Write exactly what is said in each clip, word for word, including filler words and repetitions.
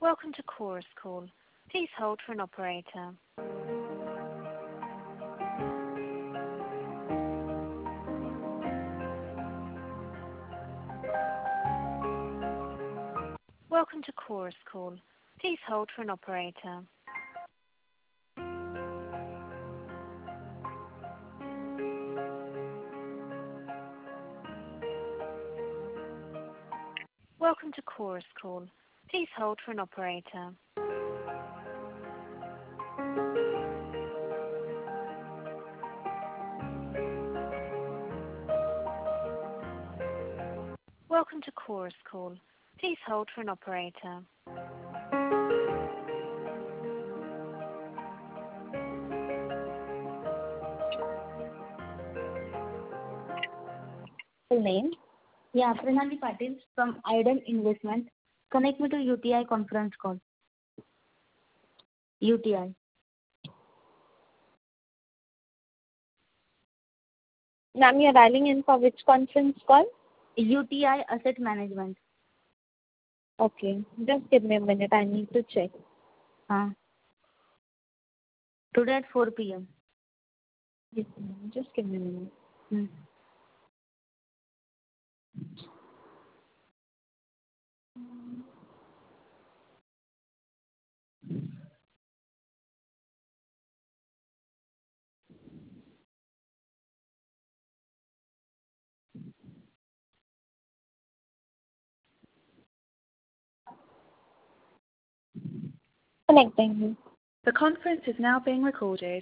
Welcome to Chorus Call. Please hold for an operator. Welcome to Chorus Call. Please hold for an operator. Welcome to Chorus Call. Please hold for an operator. Welcome to Chorus Call. Please hold for an operator. Full name? Yeah, Pranali Patil from Iden Investment. Connect me to U T I conference call. U T I. Ma'am, you're dialing in for which conference call? U T I Asset Management. Okay, just give me a minute. I need to check. Uh, today at four P M Yes, ma'am. Just give me a minute. Hmm. Connecting you. The conference is now being recorded.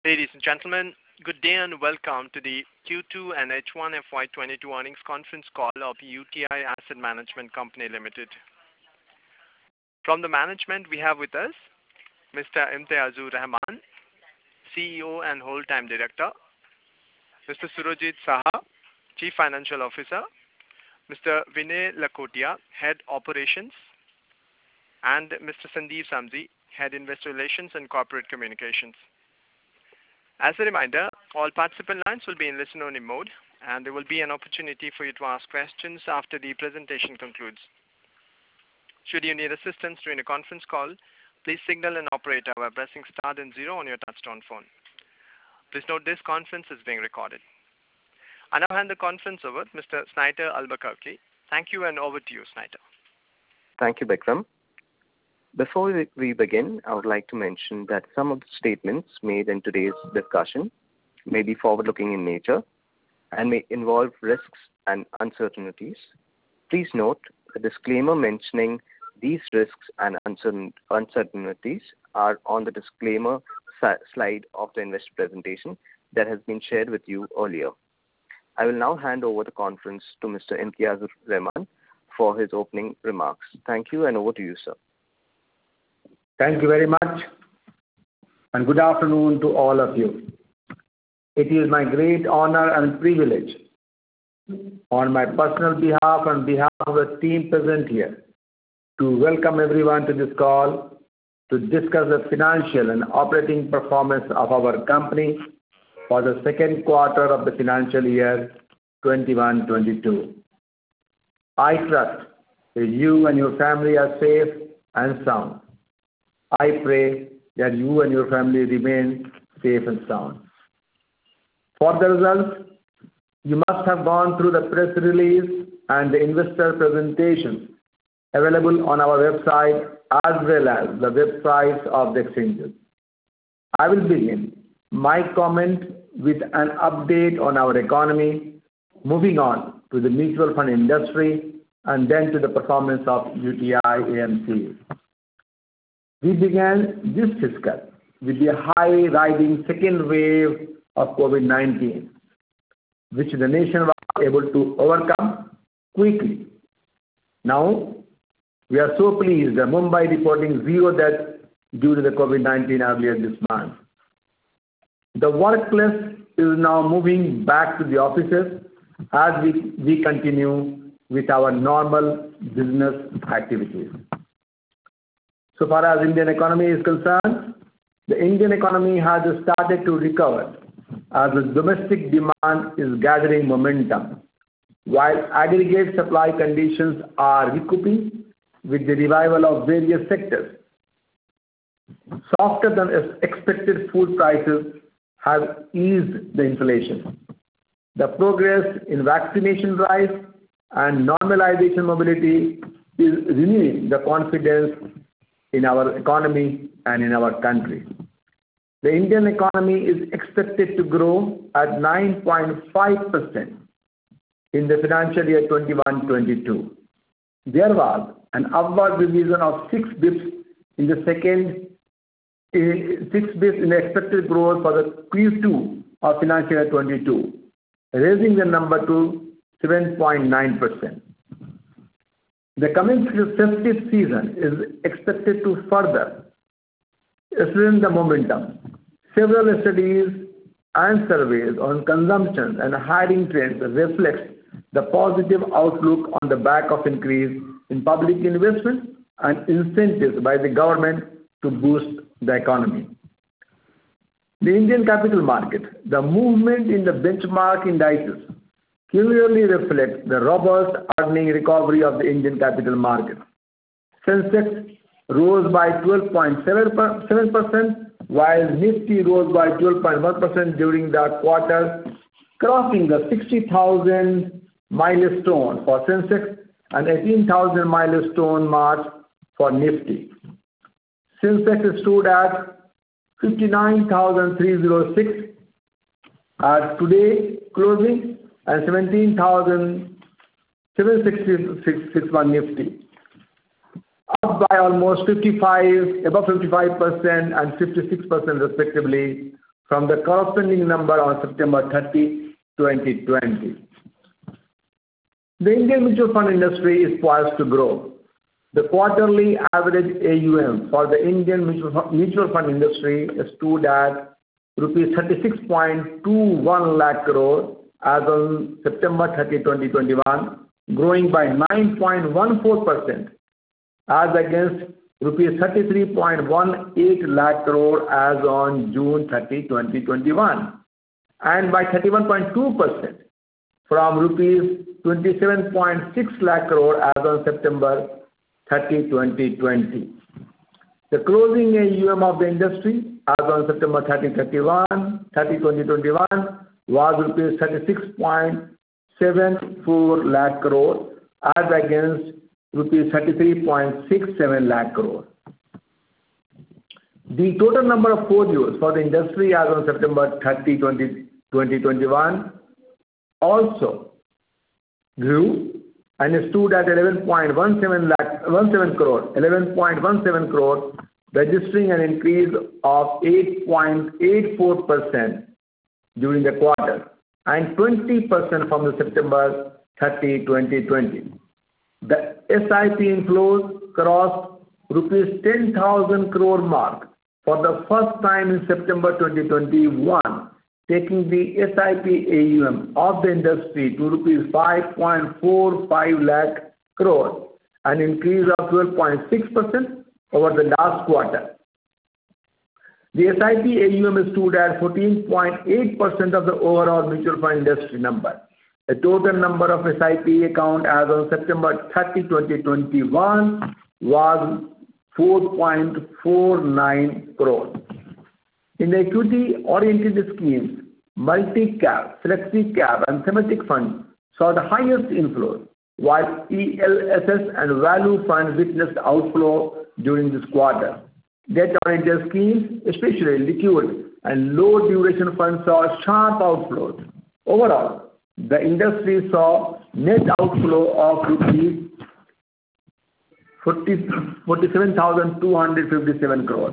Ladies and gentlemen, good day and welcome to the Q two and H one F Y twenty-two earnings conference call of U T I Asset Management Company Limited. From the management, we have with us Mister Imtiyazur Rahman, C E O and Whole-Time Director, Mister Surojit Saha, Chief Financial Officer, Mister Vinay Lakhotia, Head Operations, and Mister Sandeep Samji, Head Investor Relations and Corporate Communications. As a reminder, all participant lines will be in listen-only mode, and there will be an opportunity for you to ask questions after the presentation concludes. Should you need assistance during the conference call, please signal an operator by pressing star and zero on your touchtone phone. Please note this conference is being recorded. I now hand the conference over to Mister Snighter Albuquerque. Thank you, and over to you, Snighter. Thank you, Bikram. Before we begin, I would like to mention that some of the statements made in today's discussion may be forward-looking in nature and may involve risks and uncertainties. Please note the disclaimer mentioning these risks and uncertainties are on the disclaimer slide of the investor presentation that has been shared with you earlier. I will now hand over the conference to Mister Imtiyazur Rahman for his opening remarks. Thank you, and over to you, sir. Thank you very much, and good afternoon to all of you. It is my great honor and privilege, on my personal behalf and behalf of the team present here, to welcome everyone to this call to discuss the financial and operating performance of our company for the second quarter of the financial year twenty-one twenty-two. I trust that you and your family are safe and sound. I pray that you and your family remain safe and sound. For the results, you must have gone through the press release and the investor presentations available on our website as well as the websites of the exchanges. I will begin my comment with an update on our economy, moving on to the mutual fund industry, and then to the performance of U T I A M C. We began this fiscal with the high-riding second wave of COVID nineteen, which the nation was able to overcome quickly. Now, we are so pleased that Mumbai reporting zero deaths due to the COVID nineteen earlier this month. The workplace is now moving back to the offices as we, we continue with our normal business activities. So far as Indian economy is concerned, the Indian economy has started to recover as the domestic demand is gathering momentum, while aggregate supply conditions are recouping with the revival of various sectors. Softer than expected food prices have eased the inflation. The progress in vaccination drive and normalization mobility is renewing the confidence in our economy and in our country. The Indian economy is expected to grow at nine point five percent in the financial year twenty-one twenty-two. There was an upward revision of six bips in the second, uh, six bips in the expected growth for the Q two of financial year twenty-two, raising the number to seven point nine percent. The coming festive season is expected to further strengthen the momentum. Several studies and surveys on consumption and hiring trends reflect the positive outlook on the back of increase in public investment and incentives by the government to boost the economy. The Indian capital market, the movement in the benchmark indices clearly reflects the robust earning recovery of the Indian capital market. Sensex rose by twelve point seven percent, while Nifty rose by twelve point one percent during the quarter, crossing the sixty thousand milestone for Sensex and eighteen thousand milestone mark for Nifty. Sensex stood at fifty-nine thousand three hundred six at today closing and seventeen thousand seven hundred sixty-one Nifty, up by almost fifty-five, above fifty-five percent and fifty-six percent respectively from the corresponding number on September thirtieth, twenty twenty. The Indian mutual fund industry is poised to grow. The quarterly average A U M for the Indian mutual fund industry stood at rupees thirty-six point two one lakh crore as on September thirtieth, twenty twenty-one, growing by nine point one four percent as against rupees thirty-three point one eight lakh crore as on June thirtieth, twenty twenty-one, and by thirty-one point two percent from rupees twenty-seven point six lakh crore as on September thirtieth, twenty twenty. The closing A U M of the industry as on September thirtieth, twenty twenty-one was rupees thirty-six point seven four lakh crore as against rupees thirty-three point six seven lakh crore. The total number of folios for the industry as on September thirtieth, twenty twenty-one also grew and stood at eleven point one seven lakh, seventeen crore, eleven point one seven crore, registering an increase of eight point eight four percent during the quarter and twenty percent from the September thirtieth, twenty twenty. The S I P inflows crossed rupees ten thousand crore mark for the first time in September twenty twenty-one, taking the S I P A U M of the industry to rupees five point four five lakh crore, an increase of twelve point six percent over the last quarter. The S I P A U M stood at fourteen point eight percent of the overall mutual fund industry number. The total number of S I P account as on September thirtieth, twenty twenty-one was four point four nine crore. In the equity-oriented schemes, multi-cap, flexi-cap and thematic funds saw the highest inflows, while E L S S and value funds witnessed outflow during this quarter. Debt-oriented schemes, especially liquid and low-duration funds, saw sharp outflows. Overall, the industry saw net outflow of rupees forty-seven thousand two hundred fifty-seven crores.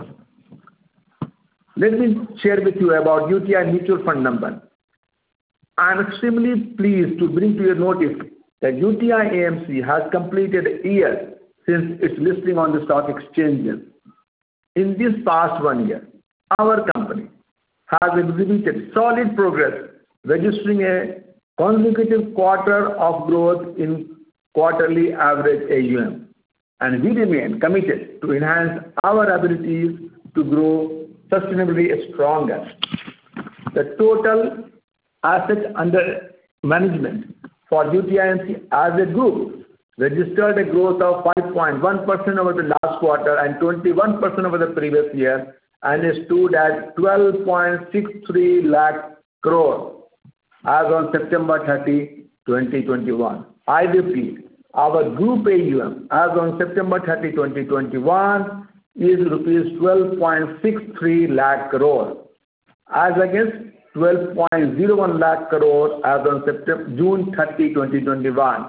Let me share with you about U T I mutual fund number. I am extremely pleased to bring to your notice that U T I A M C has completed a year since its listing on the stock exchanges. In this past one year, our company has exhibited solid progress, registering a consecutive quarter of growth in quarterly average A U M, and we remain committed to enhance our abilities to grow sustainably stronger. The total assets under management for U T I A M C as a group registered a growth of five point one percent over the last quarter and twenty-one percent over the previous year, and stood at twelve point six three lakh crore as on September thirtieth, twenty twenty-one. I repeat, our group A U M as on September thirtieth, twenty twenty-one is rupees twelve point six three lakh crore as against twelve point zero one lakh crore as on September, June thirtieth, twenty twenty-one.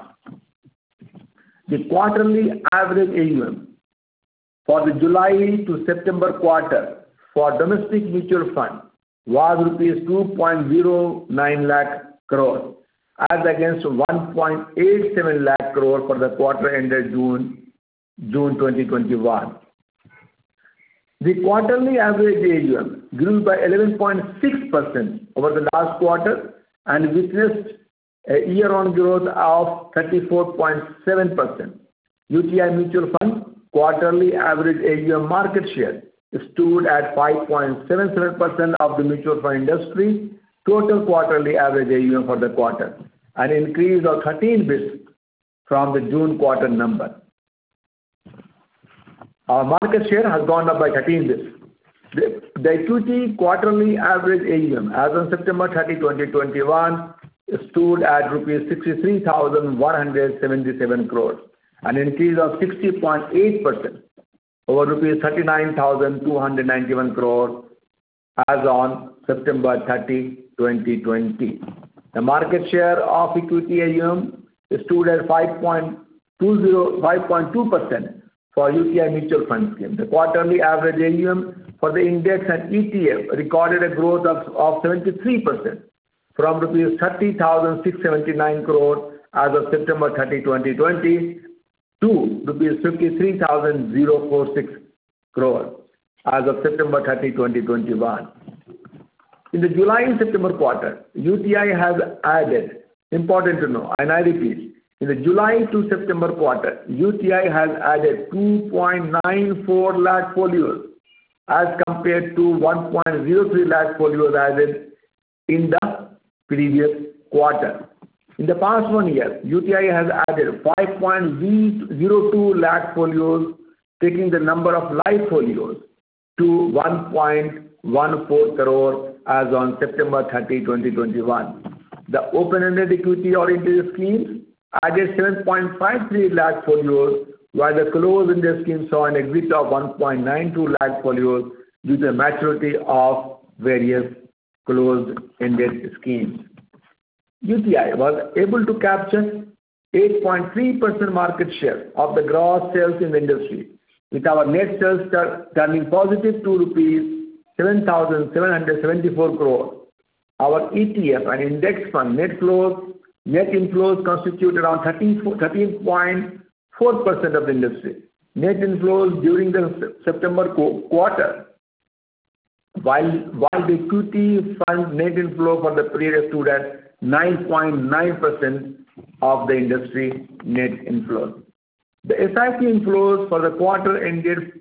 The quarterly average A U M for the July to September quarter for domestic mutual fund was rupees two point zero nine lakh crore as against one point eight seven lakh crore for the quarter ended June, June twenty twenty-one. The quarterly average A U M grew by eleven point six percent over the last quarter and witnessed a year-on growth of thirty-four point seven percent. U T I mutual fund quarterly average A U M market share stood at five point seven seven percent of the mutual fund industry total quarterly average A U M for the quarter, an increase of thirteen basis points from the June quarter number. Our market share has gone up by thirteen basis points. The, the equity quarterly average A U M as on September thirtieth, twenty twenty-one stood at rupees sixty-three thousand one hundred seventy-seven crores, an increase of sixty point eight percent over rupees thirty-nine thousand two hundred ninety-one crores as on September thirtieth, twenty twenty. The market share of equity A U M stood at five point two percent for U T I mutual fund scheme. The quarterly average A U M for the index and E T F recorded a growth of, of seventy-three percent from rupees thirty thousand six hundred seventy-nine crore as of September thirtieth, twenty twenty to rupees fifty-three thousand forty-six crore as of September thirtieth, twenty twenty-one. In the July and September quarter, U T I has added, important to know, and I repeat, in the July to September quarter, U T I has added two point nine four lakh folios as compared to one point zero three lakh folios added in the previous quarter. In the past one year, U T I has added five point zero two lakh folios, taking the number of live folios to one point one four crore as on September thirtieth, twenty twenty-one. The open-ended equity-oriented schemes added seven point five three lakh folios, while the closed-ended scheme saw an exit of one point nine two lakh folios due to the maturity of various closed-ended schemes. U T I was able to capture eight point three percent market share of the gross sales in the industry, with our net sales turning positive to rupees seven thousand seven hundred seventy-four crore. Our E T F and index fund net flows, net inflows constitute around thirteen point four percent of the industry. Net inflows during the September quarter, while, while the equity fund net inflow for the period stood at nine point nine percent of the industry net inflows. The S I P inflows for the quarter ended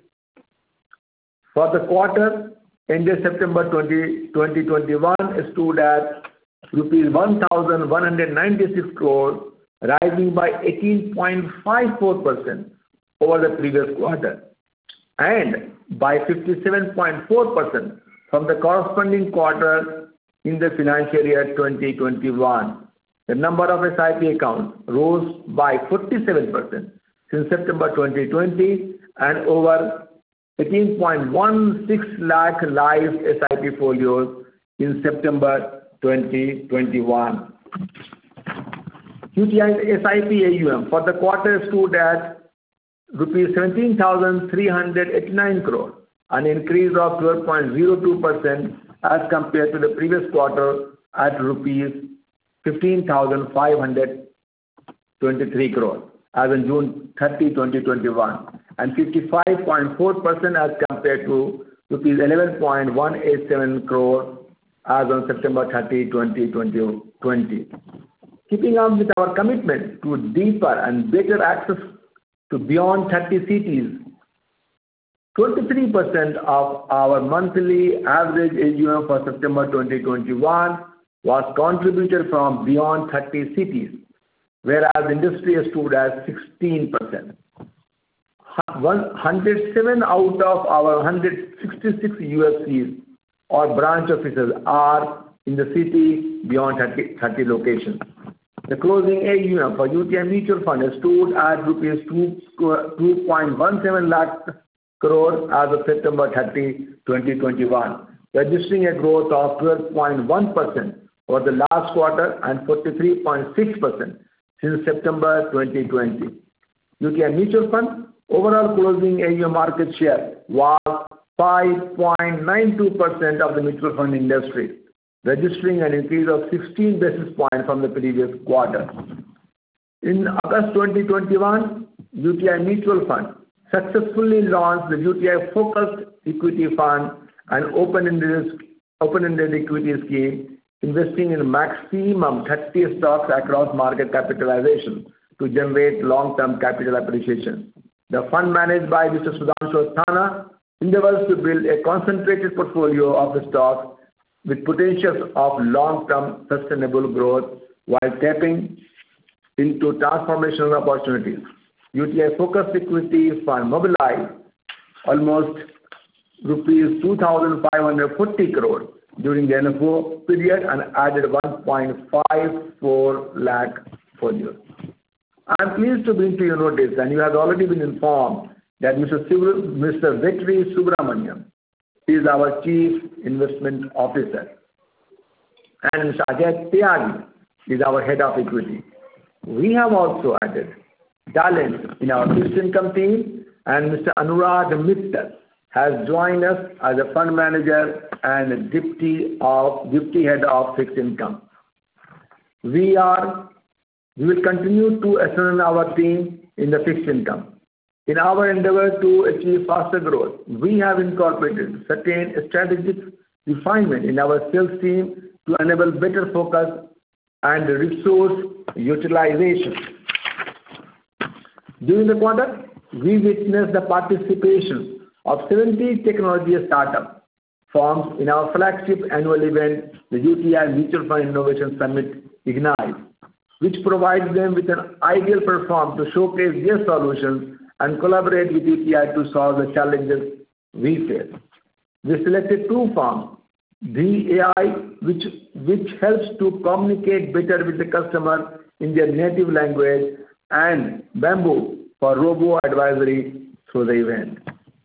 for the quarter ended September twentieth, twenty twenty-one stood at rupees one thousand one hundred ninety-six crore, rising by eighteen point five four percent over the previous quarter and by fifty-seven point four percent from the corresponding quarter in the financial year twenty twenty-one. The number of S I P accounts rose by forty-seven percent since September twenty twenty and over eighteen point one six lakh live S I P folios in September twenty twenty-one. U T I's S I P A U M for the quarter stood at rupees seventeen thousand three hundred eighty-nine crore, an increase of twelve point zero two percent as compared to the previous quarter at rupees fifteen thousand five hundred twenty-three crore as on June thirtieth, twenty twenty-one, and fifty-five point four percent as compared to rupees eleven point one eight seven crore as on September thirtieth, twenty twenty. Keeping up with our commitment to deeper and better access to beyond thirty cities, twenty-three percent of our monthly average A U M for September twenty twenty-one was contributed from beyond thirty cities, whereas industry stood at sixteen percent. one hundred seven out of our one hundred sixty-six U F Cs or branch offices are in the city beyond thirty, thirty locations. The closing A U M for U T I mutual fund stood at rupees two point one seven lakh crore as of September thirtieth, twenty twenty-one, registering a growth of twelve point one percent over the last quarter and forty-three point six percent since September twenty twenty. U T I mutual fund overall closing A U M market share was five point nine two percent of the mutual fund industry, registering an increase of sixteen basis points from the previous quarter. In August twenty twenty-one, U T I Mutual Fund successfully launched the U T I Focused Equity Fund, an open-ended, open-ended equity scheme investing in maximum thirty stocks across market capitalization to generate long-term capital appreciation. The fund managed by Mister Sudhanshu Asthana endeavors to build a concentrated portfolio of the stocks with potential of long-term sustainable growth while tapping into transformational opportunities. U T I Focused Equity Fund mobilized almost rupees two thousand five hundred forty crore during the N F O period and added one point five four lakh folios. I am pleased to bring to your notice, and you have already been informed, that Mister Siv- Mister Vetri Subramaniam is our Chief Investment Officer, and Mister Ajay Tyagi is our Head of Equity. We have also added talent in our fixed income team, and Mister Anurag Mittal has joined us as a fund manager and deputy of deputy head of fixed income. We are we will continue to strengthen our team in the fixed income. In our endeavor to achieve faster growth, we have incorporated certain strategic refinement in our sales team to enable better focus and resource utilization. During the quarter, we witnessed the participation of seventy technology startup firms in our flagship annual event, the U T I Mutual Fund Innovation Summit Ignite, which provides them with an ideal platform to showcase their solutions and collaborate with U T I to solve the challenges we face. We selected two firms, The A I, which, which helps to communicate better with the customer in their native language, and Bamboo for robo-advisory through the event.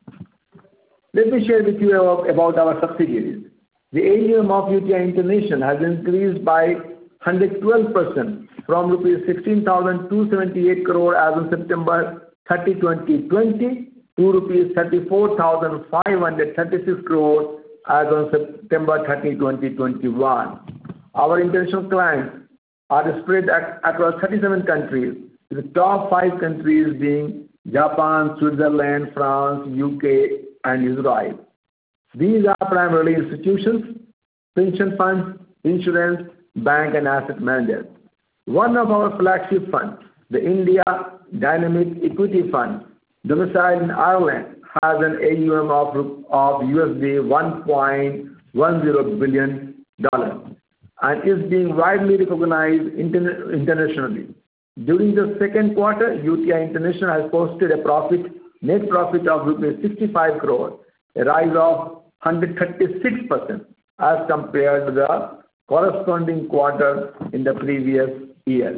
Let me share with you about our subsidiaries. The A U M of U T I International has increased by one hundred twelve percent from rupees sixteen thousand two hundred seventy-eight crore as on September thirtieth, twenty twenty to rupees thirty-four thousand five hundred thirty-six crore as on September thirtieth, twenty twenty-one. Our international clients are spread ac across thirty-seven countries, with the top five countries being Japan, Switzerland, France, U K, and Israel. These are primarily institutions, pension funds, insurance, bank, and asset managers. One of our flagship funds, the India Dynamic Equity Fund, domiciled in Ireland, has an A U M of, of U S D one point one zero billion dollars and is being widely recognized inter internationally. During the second quarter, U T I International has posted a profit, net profit of rupees sixty-five crore, a rise of one hundred thirty-six percent as compared to the corresponding quarter in the previous year.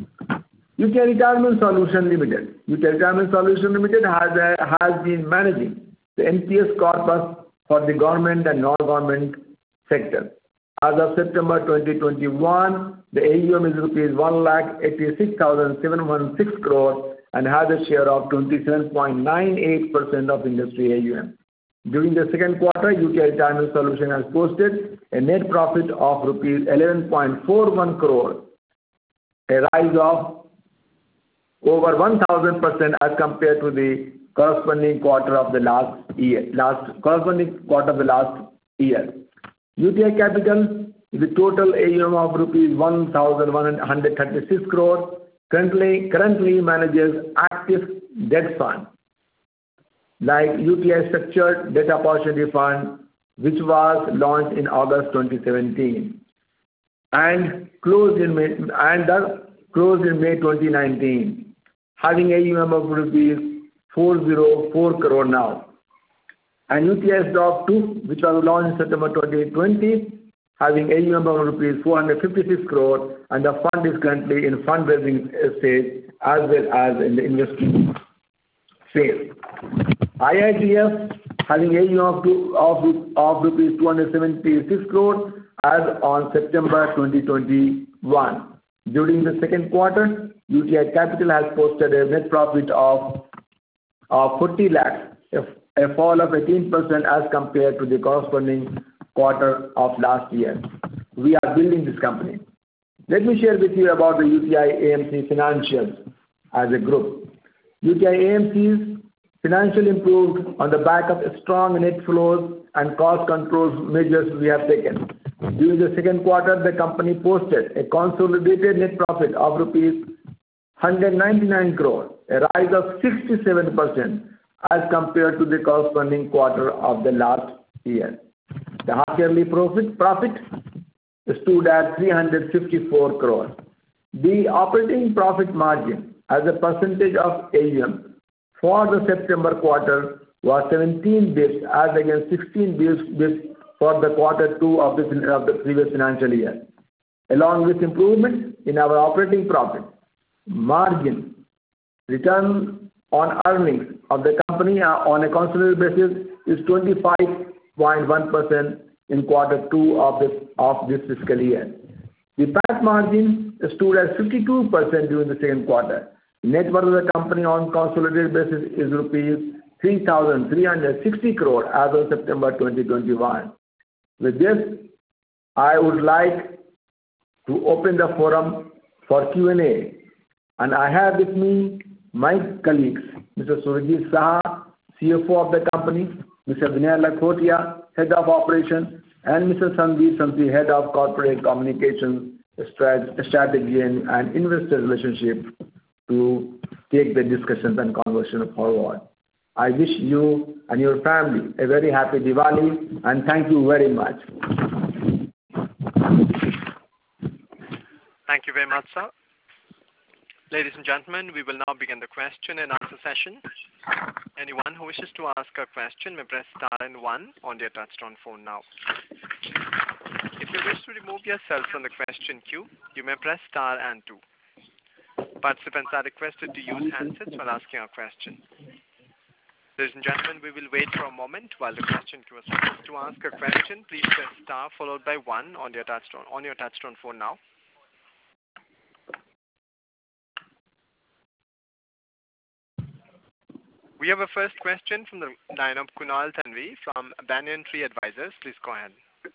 U T I Retirement Solutions Limited. U T I Retirement Solutions Limited has, a, has been managing the N P S corpus for the government and non-government sector. As of September twenty twenty-one, the A U M is rupees one lakh eighty-six thousand seven hundred six crore and has a share of twenty-seven point nine eight percent of industry A U M. During the second quarter, U T I Retirement Solutions has posted a net profit of rupees eleven point four one crore, a rise of over one thousand percent as compared to the corresponding quarter of the last year. Last corresponding quarter of the last year. U T I Capital, the total A U M of rupees one thousand one hundred thirty-six crore, currently currently manages active debt fund like U T I Structured Debt Opportunity Fund, which was launched in August twenty seventeen and closed in May and uh, closed in May twenty nineteen, having A U M of rupees four hundred four crore now. And U T I Stock two, which was launched in September twenty twenty, having A U M of rupees four hundred fifty-six crore, and the fund is currently in fundraising stage as well as in the investing phase. I I T F having A U M of, two, of, of rupees two hundred seventy-six crore as on September twenty twenty-one. During the second quarter, U T I Capital has posted a net profit of, of forty lakhs, a fall of eighteen percent as compared to the corresponding quarter of last year. We are building this company. Let me share with you about the U T I A M C financials as a group. U T I A M C's financial improved on the back of strong net flows and cost control measures we have taken. During the second quarter, the company posted a consolidated net profit of rupees one hundred ninety-nine crore, a rise of sixty-seven percent as compared to the corresponding quarter of the last year. The half-yearly profit, profit stood at three hundred fifty-four crore. The operating profit margin as a percentage of A U M for the September quarter was seventeen basis points as against sixteen basis points for the quarter two of the, of the previous financial year. Along with improvement in our operating profit, margin, return on earnings of the company on a consolidated basis is twenty-five point one percent in quarter two of this, of this fiscal year. The P A T margin stood at fifty-two percent during the second quarter. Net worth of the company on consolidated basis is rupees three thousand three hundred sixty crore as of September twenty twenty-one. With this, I would like to open the forum for Q and A. And I have with me my colleagues, Mister Surajit Saha, C F O of the company, Mister Vinay Lakhotia, Head of Operations, and Mister Sandeep Sansi, Head of Corporate Communications, Strategy and, and Investor Relationship, to take the discussions and conversation forward. I wish you and your family a very happy Diwali, and thank you very much. Thank you very much, sir. Ladies and gentlemen, we will now begin the question and answer session. Anyone who wishes to ask a question may press star and one on their touchtone phone now. If you wish to remove yourself from the question queue, you may press star and two. Participants are requested to use handsets while asking a question. Ladies and gentlemen, we will wait for a moment while the question queue is open. To ask a question, please press star followed by one on your touchtone on your touchtone phone now. We have a first question from the line of Kunal Thanvi from Banyan Tree Advisors. Please go ahead.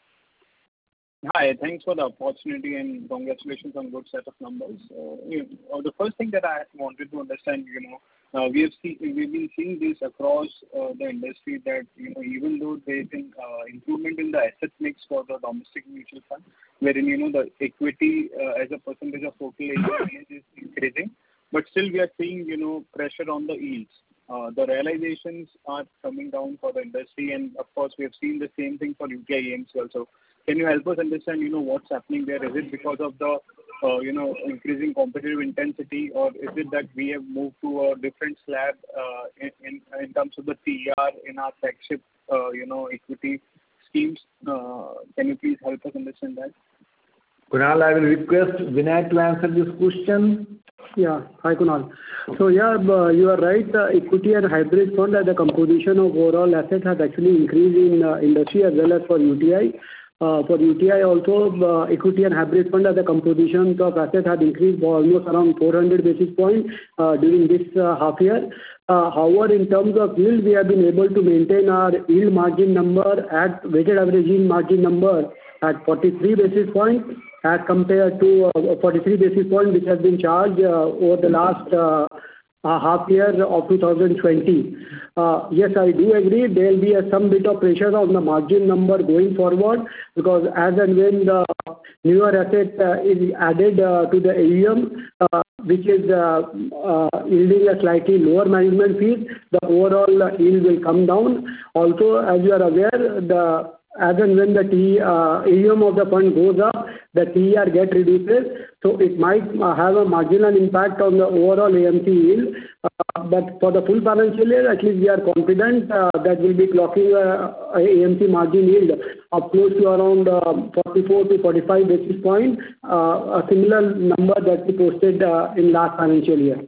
Hi, thanks for the opportunity and congratulations on good set of numbers. Uh, you know, the first thing that I wanted to understand, you know, uh, we have seen we've been seeing this across uh, the industry that you know even though there's been uh, improvement in the asset mix for the domestic mutual fund, wherein you know the equity uh, as a percentage of total A U M is increasing, but still we are seeing you know pressure on the yields. Uh, the realizations are coming down for the industry, and of course we have seen the same thing for U T I A M C also. Can you help us understand, you know, what's happening there? Is it because of the, uh, you know, increasing competitive intensity, or is it that we have moved to a different slab uh, in, in in terms of the T E R in our flagship, uh, you know, equity schemes? Uh, can you please help us understand that? Kunal, I will request Vinay to answer this question. Yeah. Hi, Kunal. So, yeah, uh, you are right. Uh, equity and hybrid fund as the composition of overall assets has actually increased in uh, industry as well as for U T I. Uh, for U T I also, uh, equity and hybrid fund as the composition of assets had increased by almost around four hundred basis points uh, during this uh, half year. Uh, however, in terms of yield, we have been able to maintain our yield margin number at weighted average yield margin number at forty-three basis points as compared to uh, forty-three basis points which has been charged uh, over the last uh, uh, half year of two thousand twenty. Uh, yes, I do agree there will be a, some bit of pressure on the margin number going forward, because as and when the newer asset uh, is added uh, to the A U M, uh, which is uh, uh, yielding a slightly lower management fees, the overall yield will come down. Also, as you are aware, the as and when the T, uh, A U M of the fund goes up, the T E R get reduces, so it might uh, have a marginal impact on the overall A M C yield. Uh, but for the full financial year, at least we are confident uh, that we'll be clocking a, a AMC margin yield of close to around uh, forty-four to forty-five basis points, uh, a similar number that we posted uh, in last financial year.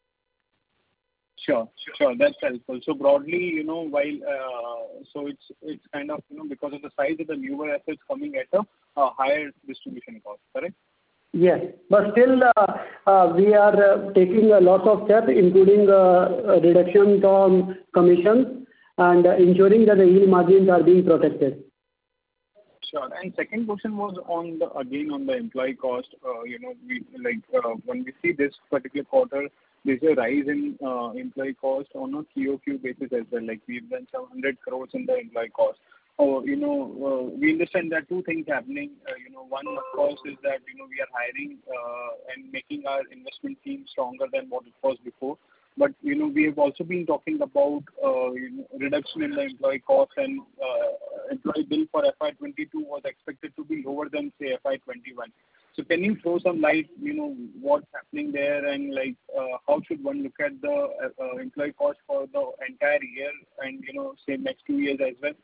Sure, sure, that's helpful. So broadly, you know, while uh, so it's it's kind of you know because of the size of the newer assets coming at a uh, higher distribution cost, correct? Yes, but still uh, uh, we are uh, taking a lot of steps, including uh, reduction on commissions and uh, ensuring that the yield margins are being protected. Sure. And second question was on the again on the employee cost. Uh, you know, we like uh, when we see this particular quarter, there's a rise in uh, employee cost on a Q O Q basis as well. Like we've done seven hundred crores in the employee cost. Oh, you know, uh, we understand that two things happening. Uh, you know, one of course is that you know we are hiring uh, and making our investment team stronger than what it was before. But you know, we have also been talking about uh, you know, reduction in the employee cost, and uh, employee bill for F Y twenty-two was expected to be lower than say F Y twenty-one. So can you throw some light, you know, what's happening there, and like uh, how should one look at the uh, employee cost for the entire year, and you know, say next two years as well?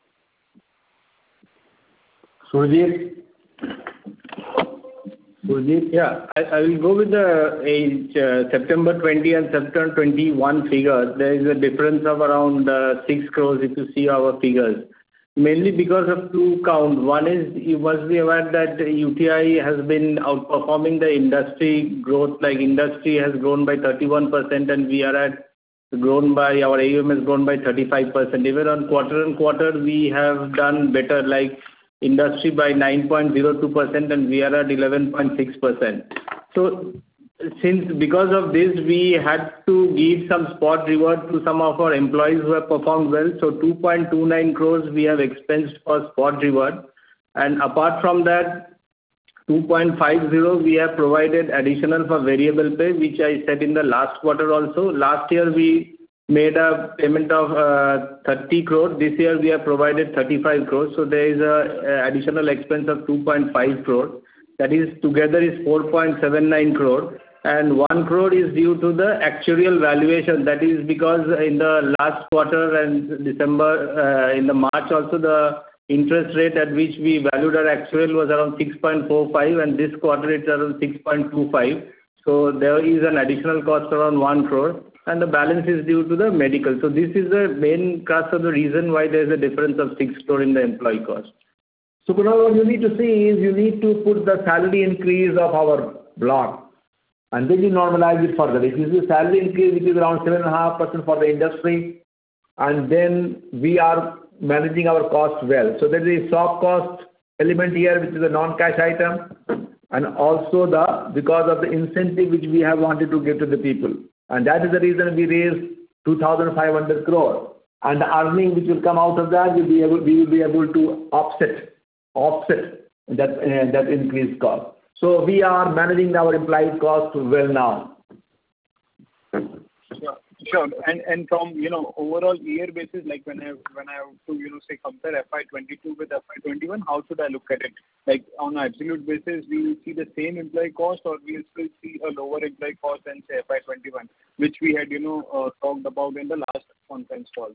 Surajit? Surajit? Yeah, I, I will go with the age, uh, September twenty and September twenty-one figures. There is a difference of around uh, six crores if you see our figures. Mainly because of two counts. One is you must be aware that U T I has been outperforming the industry growth. Like industry has grown by thirty-one percent and we are at grown by, our A U M has grown by thirty-five percent. Even on quarter-on-quarter, we have done better, like industry by nine point zero two percent, and we are at eleven point six percent. So since because of this, we had to give some spot reward to some of our employees who have performed well. So two point two nine crores we have expensed for spot reward. And apart from that, two point five zero we have provided additional for variable pay, which I said in the last quarter also. Last year we made a payment of uh, thirty crores. This year we have provided thirty-five crores. So there is a, a additional expense of two point five crores. That is together is four point seven nine crores. And one crore is due to the actuarial valuation. That is because in the last quarter and December, uh, in the March also, the interest rate at which we valued our actuarial was around six point four five, and this quarter it's around six point two five. So there is an additional cost around one crore, and the balance is due to the medical. So this is the main cause of the reason why there is a difference of six crore in the employee cost. So Kunal, what you need to see is you need to put the salary increase of our block, and then you normalize it further. If you see salary increase, which is around seven point five percent for the industry, and then we are managing our costs well. So there is a soft cost element here, which is a non-cash item, and also the because of the incentive which we have wanted to give to the people. And that is the reason we raised two thousand five hundred crore. And the earning which will come out of that, will be able, we will be able to offset offset that, uh, that increased cost. So we are managing our employee cost well now. Sure, sure. And and from you know overall year basis, like when I when I have to you know say compare F Y twenty-two with F Y twenty-one, how should I look at it? Like on an absolute basis, we will see the same employee cost, or we will still see a lower employee cost than say F Y twenty-one, which we had you know uh, talked about in the last conference call.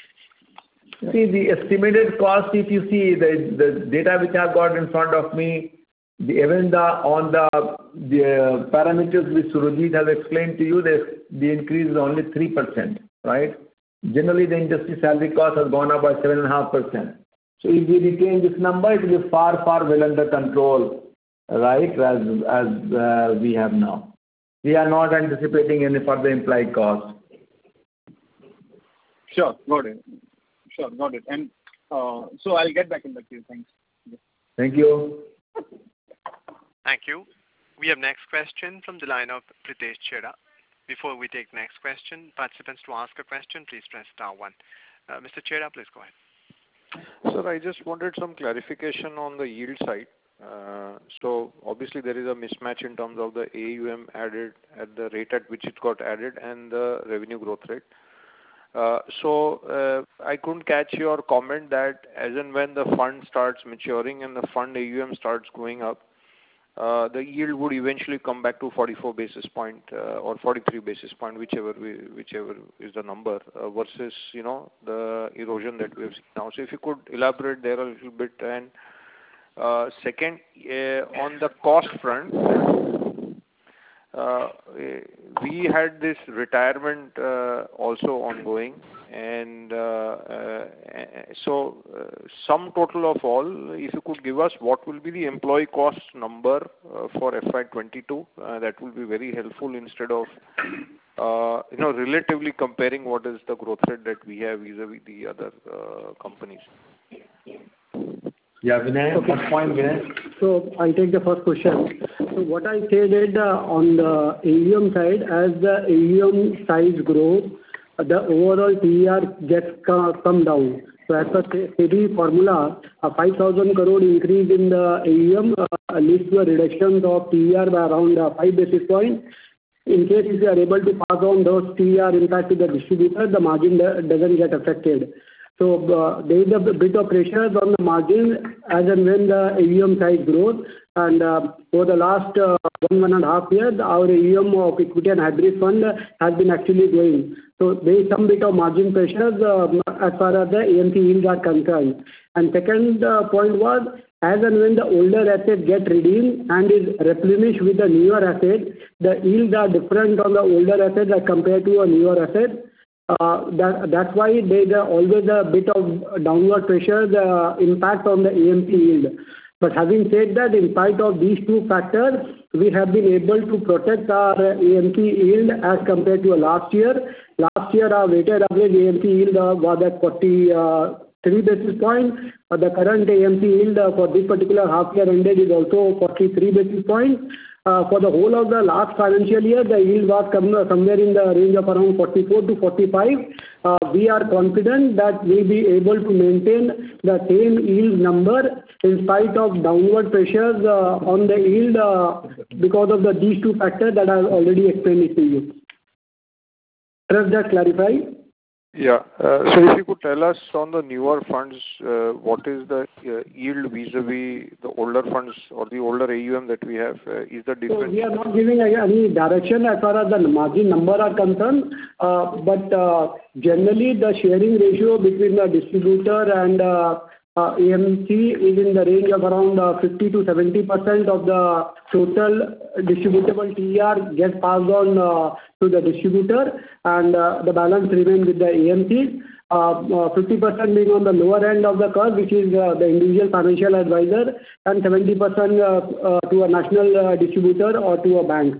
See, the estimated cost, if you see the, the data which I've got in front of me, the, even the, on the, the parameters which Surojit has explained to you, the, the increase is only three percent, right? Generally, the industry salary cost has gone up by seven point five percent. So if we retain this number, it will be far, far well under control, right, as, as uh, we have now. We are not anticipating any further employee cost. Sure, got it. Sure, got it. And uh, so I'll get back in the queue. Thanks. Thank you. Thank you. We have next question from the line of Pritesh Chheda. Before we take next question, participants to ask a question, please press star one. Uh, Mister Chheda, please go ahead. Sir, I just wanted some clarification on the yield side. Uh, so obviously there is a mismatch in terms of the A U M added at the rate at which it got added and the revenue growth rate. Uh, so uh, I couldn't catch your comment that as and when the fund starts maturing and the fund A U M starts going up, uh, the yield would eventually come back to forty-four basis point uh, or forty-three basis point, whichever we, whichever is the number, uh, versus you know the erosion that we have seen now. So if you could elaborate there a little bit. And uh, second, uh, on the cost front. Uh, we had this retirement uh, also ongoing, and uh, uh, so uh, sum total of all, if you could give us what will be the employee cost number uh, for F Y twenty-two, uh, that will be very helpful instead of uh, you know relatively comparing what is the growth rate that we have vis-a-vis the other uh, companies. Yeah, Vinay, okay. First point, Vinay. So I'll take the first question. So what I said is uh, on the A U M side, as the A U M size grows, uh, the overall T E R gets uh, come down. So as per SEBI formula, a five thousand crore increase in the A U M uh, leads to a reduction of T E R by around uh, five basis points. In case if you are able to pass on those T E R impact to the distributor, the margin doesn't get affected. So uh, there is a bit of pressure on the margin as and when the A U M size grows. And uh, for the last uh, one, one and a half years, our A U M of equity and hybrid fund has been actually growing. So there is some bit of margin pressures uh, as far as the A M C yields are concerned. And second uh, point was, as and when the older asset get redeemed and is replenished with the newer asset, the yields are different on the older asset as compared to a newer asset. Uh, that, that's why there is always a bit of downward pressure, the impact on the A M C yield. But having said that, in spite of these two factors, we have been able to protect our A M C yield as compared to last year. Last year, our weighted average A M C yield uh, was at forty-three basis points. Uh, the current A M C yield uh, for this particular half year ended is also forty-three basis points. Uh, for the whole of the last financial year, the yield was come, uh, somewhere in the range of around forty-four to forty-five. Uh, we are confident that we'll be able to maintain the same yield number in spite of downward pressures uh, on the yield uh, because of the these two factors that I have already explained it to you. Does that clarify? Yeah. Uh, so if you could tell us on the newer funds, uh, what is the uh, yield vis-a-vis the older funds or the older A U M that we have? Uh, is the difference? So we are not giving any direction as far as the margin number are concerned, uh, but uh, generally the sharing ratio between the distributor and uh, uh, A M C is in the range of around uh, fifty to seventy percent of the total distributable T E R gets passed on uh, to the distributor, and uh, the balance remains with the A M C. Uh, uh, fifty percent being on the lower end of the curve, which is uh, the individual financial advisor, and seventy percent uh, uh, to a national uh, distributor or to a bank.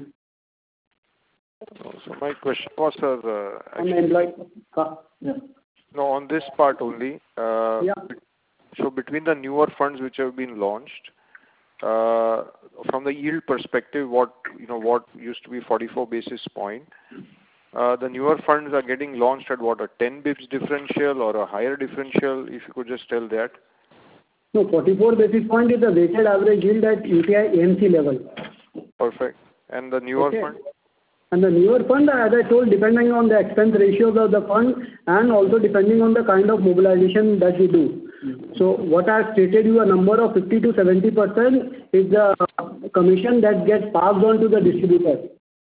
So my question was, sir, uh, On the employee, uh, yeah. no, on this part only. Uh, Yeah. So between the newer funds which have been launched, uh, from the yield perspective, what you know, what used to be forty-four basis point, uh, the newer funds are getting launched at what, a ten bips differential or a higher differential? If you could just tell that. No, forty-four basis point is the weighted average yield at U T I A M C level. Perfect. And the newer Okay. fund? And the newer fund, as I told, depending on the expense ratios of the fund and also depending on the kind of mobilization that we do. So what I have stated you, a number of fifty to seventy percent is the commission that gets passed on to the distributor.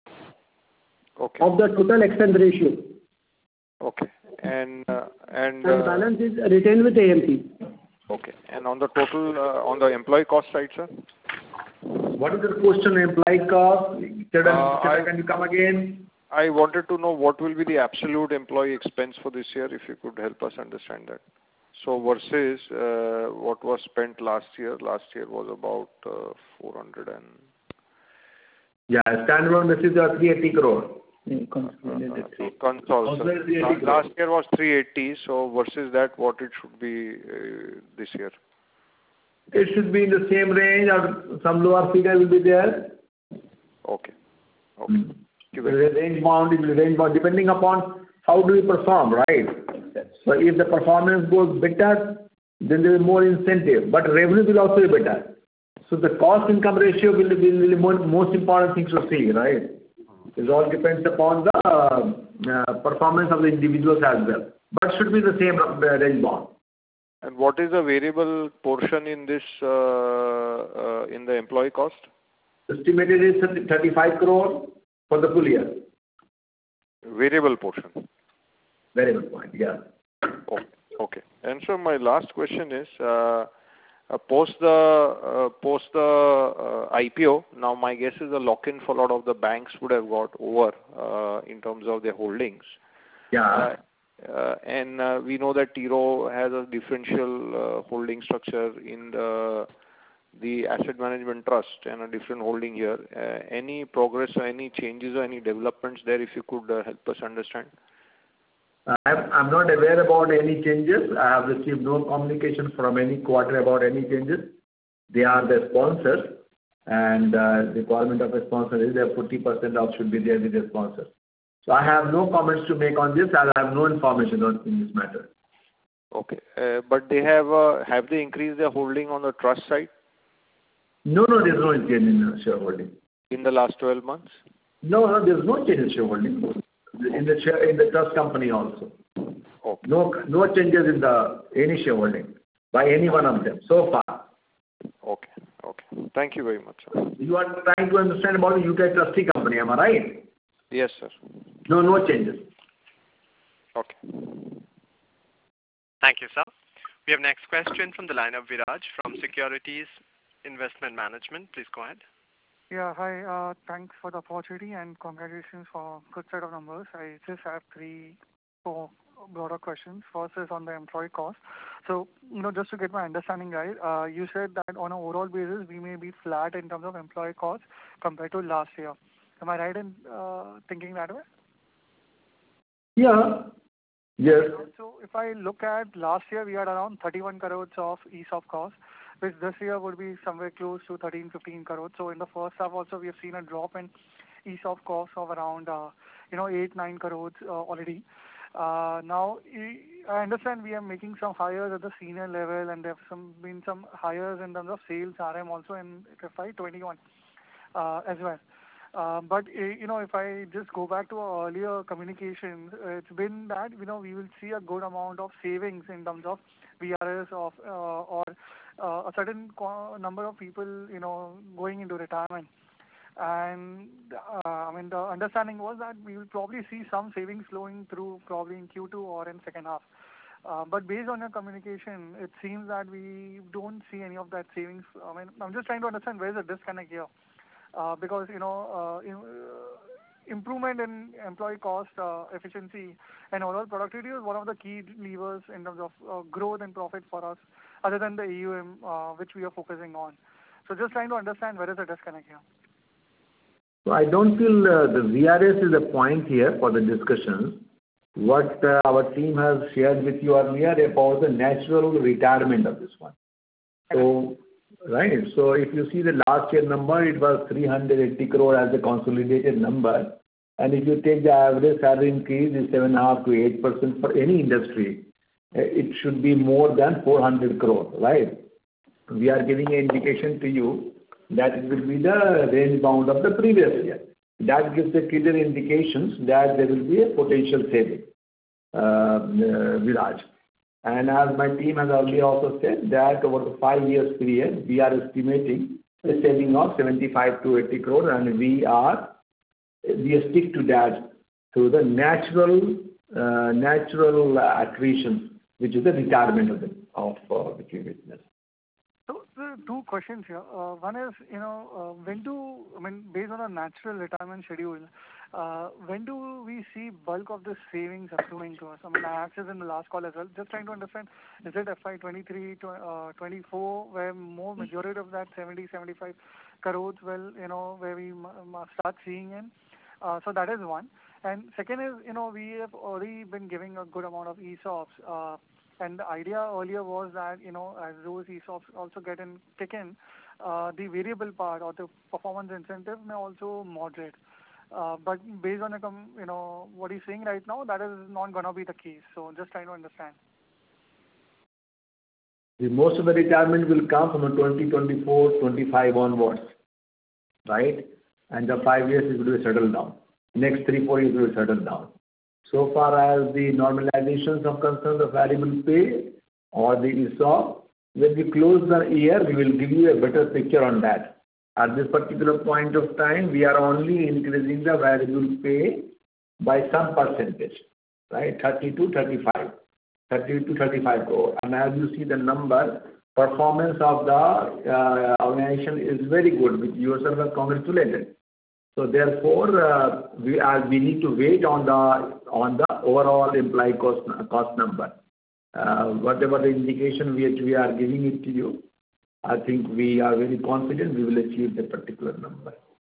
Okay. Of the total expense ratio. Okay. And uh, and, And uh, balance is retained with A M C. okay. And on the total, uh, on the employee cost side, sir? What is the question, employee cost? Can, Uh, can, I- can you come again? I wanted to know what will be the absolute employee expense for this year, if you could help us understand that. So versus uh, what was spent last year. Last year was about uh, four hundred and... Yeah, standalone basis is uh, three hundred eighty crore. Uh, so console. Also So is three hundred eighty la- last year was three hundred eighty, so versus that, what it should be uh, this year? It should be in the same range or some lower figure will be there. Okay. Okay. Mm. Thank you The very much. range bound, it will range bound depending upon how do we perform, right? So if the performance goes better, then there is more incentive, but revenue will also be better. So the cost income ratio will be the most important thing to see, right? It all depends upon the uh, performance of the individuals as well, but should be the same uh, range bound. And what is the variable portion in this, uh, uh, in the employee cost? Estimated is thirty-five crore for the full year. Variable portion. Variable point, yeah. Okay. Okay. And so my last question is, uh, uh, post the uh, post the uh, I P O, now my guess is the lock-in for a lot of the banks would have got over uh, in terms of their holdings. Yeah. Uh, uh, and uh, we know that T Rowe has a differential uh, holding structure in the the asset management trust and a different holding here. Uh, any progress or any changes or any developments there, if you could uh, help us understand? I'm I'm not aware about any changes. I have received no communication from any quarter about any changes. They are the sponsors, and uh, the requirement of a sponsor is that forty percent of should be there with the sponsor. So I have no comments to make on this, and I have no information on in this matter. Okay. Uh, but they have uh, have they increased their holding on the trust side No, no, there's no change in shareholding. in the last twelve months? No, no, there's no change in shareholding in the share in the trust company also. Okay. No, no changes in the any shareholding by any one of them so far. Okay. Okay. Thank you very much, sir. You are trying to understand about the U T I trustee company, am I right? Yes, sir. No, no changes. Okay. Thank you, sir. We have next question from the line of Viraj from Securities Investment Management. Please go ahead. Yeah, hi. Uh, thanks for the opportunity and congratulations for good set of numbers. I just have three, four broader questions. First is on the employee cost. So, you know, just to get my understanding right, uh, you said that on an overall basis, we may be flat in terms of employee costs compared to last year. Am I right in uh, thinking that way? Yeah. Yes. So if I look at last year, we had around thirty-one crores of ESOP costs, which this year would be somewhere close to thirteen, fifteen crores. So in the first half also, we have seen a drop in ESOP costs of around, uh, you know, eight, nine crores uh, already. Uh, now, I understand we are making some hires at the senior level, and there have some been some hires in terms of sales R M also in F Y twenty-one uh, as well. Uh, but, you know, if I just go back to our earlier communications, it's been that, you know, we will see a good amount of savings in terms of V R S of, uh, or uh, a certain co- number of people, you know, going into retirement. And, uh, I mean, the understanding was that we will probably see some savings flowing through probably in Q two or in second half. Uh, but based on your communication, it seems that we don't see any of that savings. I mean, I'm just trying to understand where is the disconnect here. Uh, because, you know, uh, in, uh, improvement in employee cost uh, efficiency and overall productivity is one of the key levers in terms of uh, growth and profit for us, other than the A U M, uh, which we are focusing on. So just trying to understand where is the disconnect here. So I don't feel uh, the V R S is the point here for the discussions. What uh, our team has shared with you earlier about the natural retirement of this one. So, right. So if you see the last year number, it was three hundred eighty crore as the consolidated number. And if you take the average salary increase is seven point five to eight percent for any industry, it should be more than four hundred crore, right? We are giving an indication to you that it will be the range bound of the previous year. That gives a clear indications that there will be a potential saving, uh, uh, Viraj. And as my team has earlier also said that over the five years period, we are estimating a saving of seventy-five to eighty crore, and we are we stick to that through the natural uh, natural accretion, which is the retirement of the of uh, the witness. So there are two questions here. Uh, one is, you know, uh, when do, I mean, based on a natural retirement schedule, uh, when do we see bulk of the savings accruing to us? I mean, I asked this in the last call as well. Just trying to understand, is it F Y twenty-three, twenty-four, where more majority of that seventy, seventy-five crores will, you know, where we m- m- start seeing in? Uh, so that is one. And second is, you know, we have already been giving a good amount of ESOPs. Uh, And the idea earlier was that, you know, as those ESOPs also get in, kick in, uh, the variable part or the performance incentive may also moderate. Uh, but based on, a com- you know, what he's saying right now, that is not going to be the case. So just trying to understand. The most of the retirement will come from twenty twenty-four, twenty-five onwards, right? And the five years it will settle down. Next three, four years will settle down. So far as the normalizations of concern, the variable pay or the ESOP, when we close the year, we will give you a better picture on that. At this particular point of time, we are only increasing the variable pay by some percentage, right? thirty to thirty-five, thirty to thirty-five crore. And as you see the number, performance of the uh, organization is very good, which you yourself have congratulated. So therefore, uh, we are we need to wait on the on the overall employee cost cost number. Uh, whatever the indication which we are giving it to you, I think we are very confident we will achieve the particular number.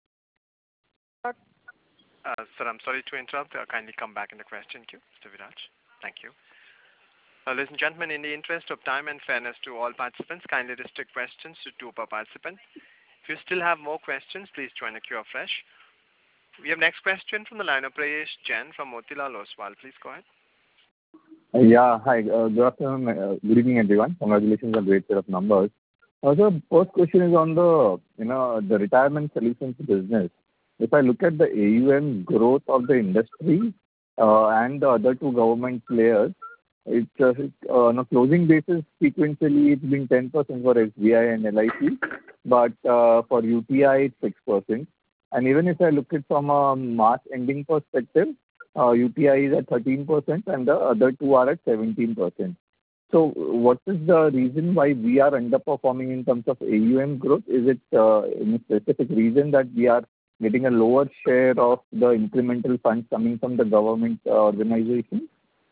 Uh, sir, I'm sorry to interrupt. Uh, kindly come back in the question queue, Mister Viraj. Thank you. Uh, ladies and gentlemen, in the interest of time and fairness to all participants, kindly restrict questions to two per participant. If you still have more questions, please join the queue afresh. We have next question from the line of Prayesh Jain from Motilal Oswal. Please go ahead. Uh, yeah, hi. Uh, good afternoon. Uh, good evening, everyone. Congratulations on a great set of numbers. Uh, so first question is on the, you know, the retirement solutions business. If I look at the A U M growth of the industry uh, and the other two government players, it's uh, uh, on a closing basis, sequentially, it's been ten percent for S B I and L I C, but uh, for U T I, it's six percent. And even if I look at from a March ending perspective, uh, U T I is at thirteen percent and the other two are at seventeen percent. So what is the reason why we are underperforming in terms of A U M growth? Is it uh, any specific reason that we are getting a lower share of the incremental funds coming from the government uh, organization?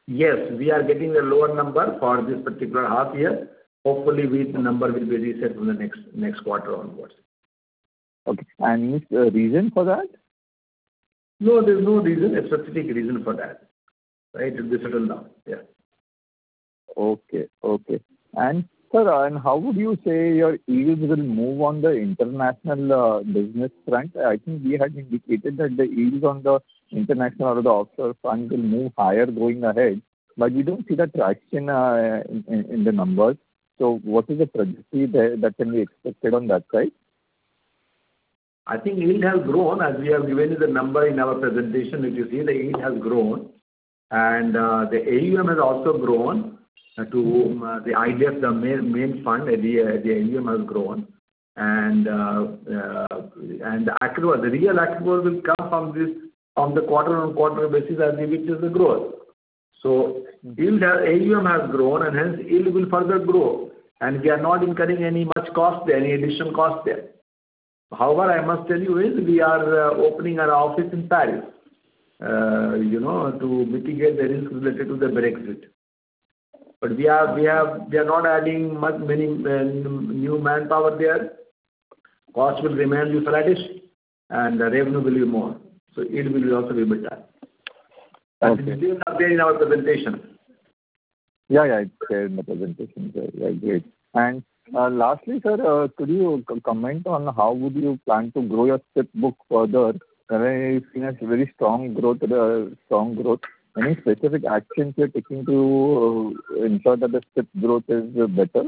yes, we are getting a lower number for this particular half year. Hopefully, we, the number will be reset from the next next quarter onwards. Okay. And uh, reason for that? No, there's no reason, a specific reason for that. Right? It will be settled down. Yeah. Okay. Okay. And sir, and how would you say your yields will move on the international uh, business front? I think we had indicated that the yields on the international or the offshore fund will move higher going ahead, but we don't see the traction uh, in, in, in the numbers. So what is the trajectory that, that can be expected on that side? I think yield has grown, as we have given you the number in our presentation. If you see, the yield has grown, and uh, the A U M has also grown uh, to uh, the I D F, the main, main fund, the, uh, the A U M has grown, and uh, uh, and the accrual, the real accrual will come from this, on the quarter-on-quarter basis as we witness the growth. So yield has, A U M has grown, and hence yield will further grow, and we are not incurring any much cost there, any additional cost there. However, I must tell you is we are uh, opening our office in Paris, uh, you know, to mitigate the risk related to the Brexit. But we are we have we are not adding much many uh, new manpower there. Cost will remain flattish, and the revenue will be more. So it will also be better. And Okay. the details are there in our presentation. Yeah, yeah, it's there in the presentation. Sir. Yeah, great. And uh, lastly, sir, uh, could you c- comment on how would you plan to grow your S I P book further? I've seen a very strong growth, uh, strong growth. Any specific actions you're taking to uh, ensure that the S I P growth is uh, better?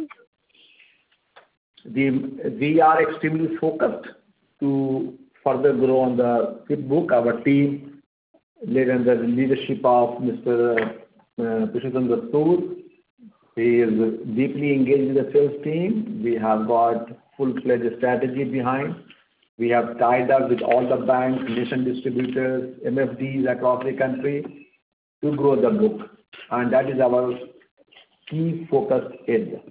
The, we are extremely focused to further grow on the S I P book. Our team, led under the leadership of Mister Uh, Purushottam Dastoor, he is deeply engaged with the sales team. We have got full-fledged strategy behind. We have tied up with all the banks, nation distributors, M F Ds across the country to grow the book, and that is our key focus area.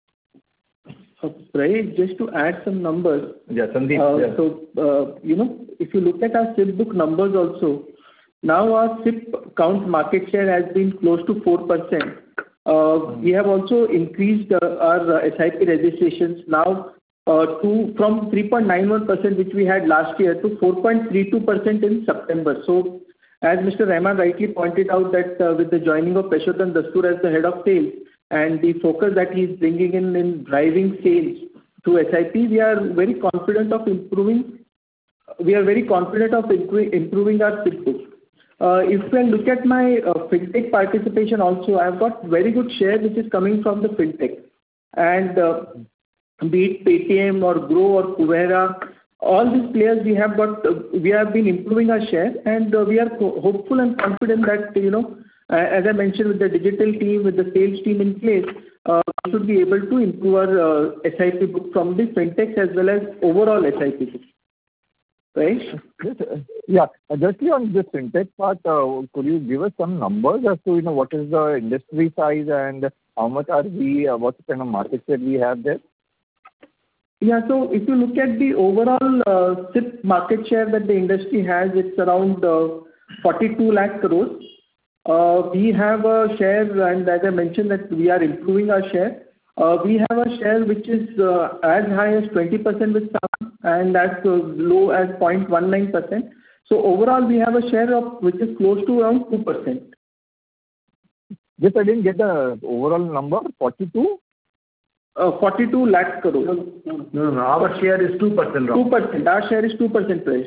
Right, just to add some numbers. Yeah, Sandeep. Uh, yeah. So, uh, you know, if you look at our S I P book numbers also, now our S I P count market share has been close to four percent. Uh, we have also increased uh, our uh, S I P registrations now uh, to from three point nine one percent which we had last year to four point three two percent in September. So, as Mister Rahman rightly pointed out that uh, with the joining of Purushottam Dastoor as the head of sales and the focus that he is bringing in in driving sales to S I P, we are very confident of improving. We are very confident of improving our S I P book. Uh, if we look at my uh, fintech participation also, I have got very good share which is coming from the fintech. And uh, be it Paytm or Grow or Kuvera, all these players we have got, uh, we have been improving our share, and uh, we are co- hopeful and confident that, you know, uh, as I mentioned, with the digital team, with the sales team in place, uh, we should be able to improve our uh, S I P book from the fintechs as well as overall S I P book. Right? Yes, uh, yeah, uh, justly on this fintech part, uh, could you give us some numbers as to, you know, what is the industry size and how much are we, uh, what kind of market share we have there? Yeah, so if you look at the overall uh, S I P market share that the industry has, it's around uh, forty-two lakh crores. Uh, we have a share, and as I mentioned that we are improving our share. Uh, we have a share which is uh, as high as twenty percent with some and as uh, low as zero point one nine percent. So overall we have a share of which is close to around two percent. Just I didn't get the overall number, forty-two? Uh, forty-two lakh crores. No, no, no, our share is two percent. two percent. Our share is two percent, Prayesh.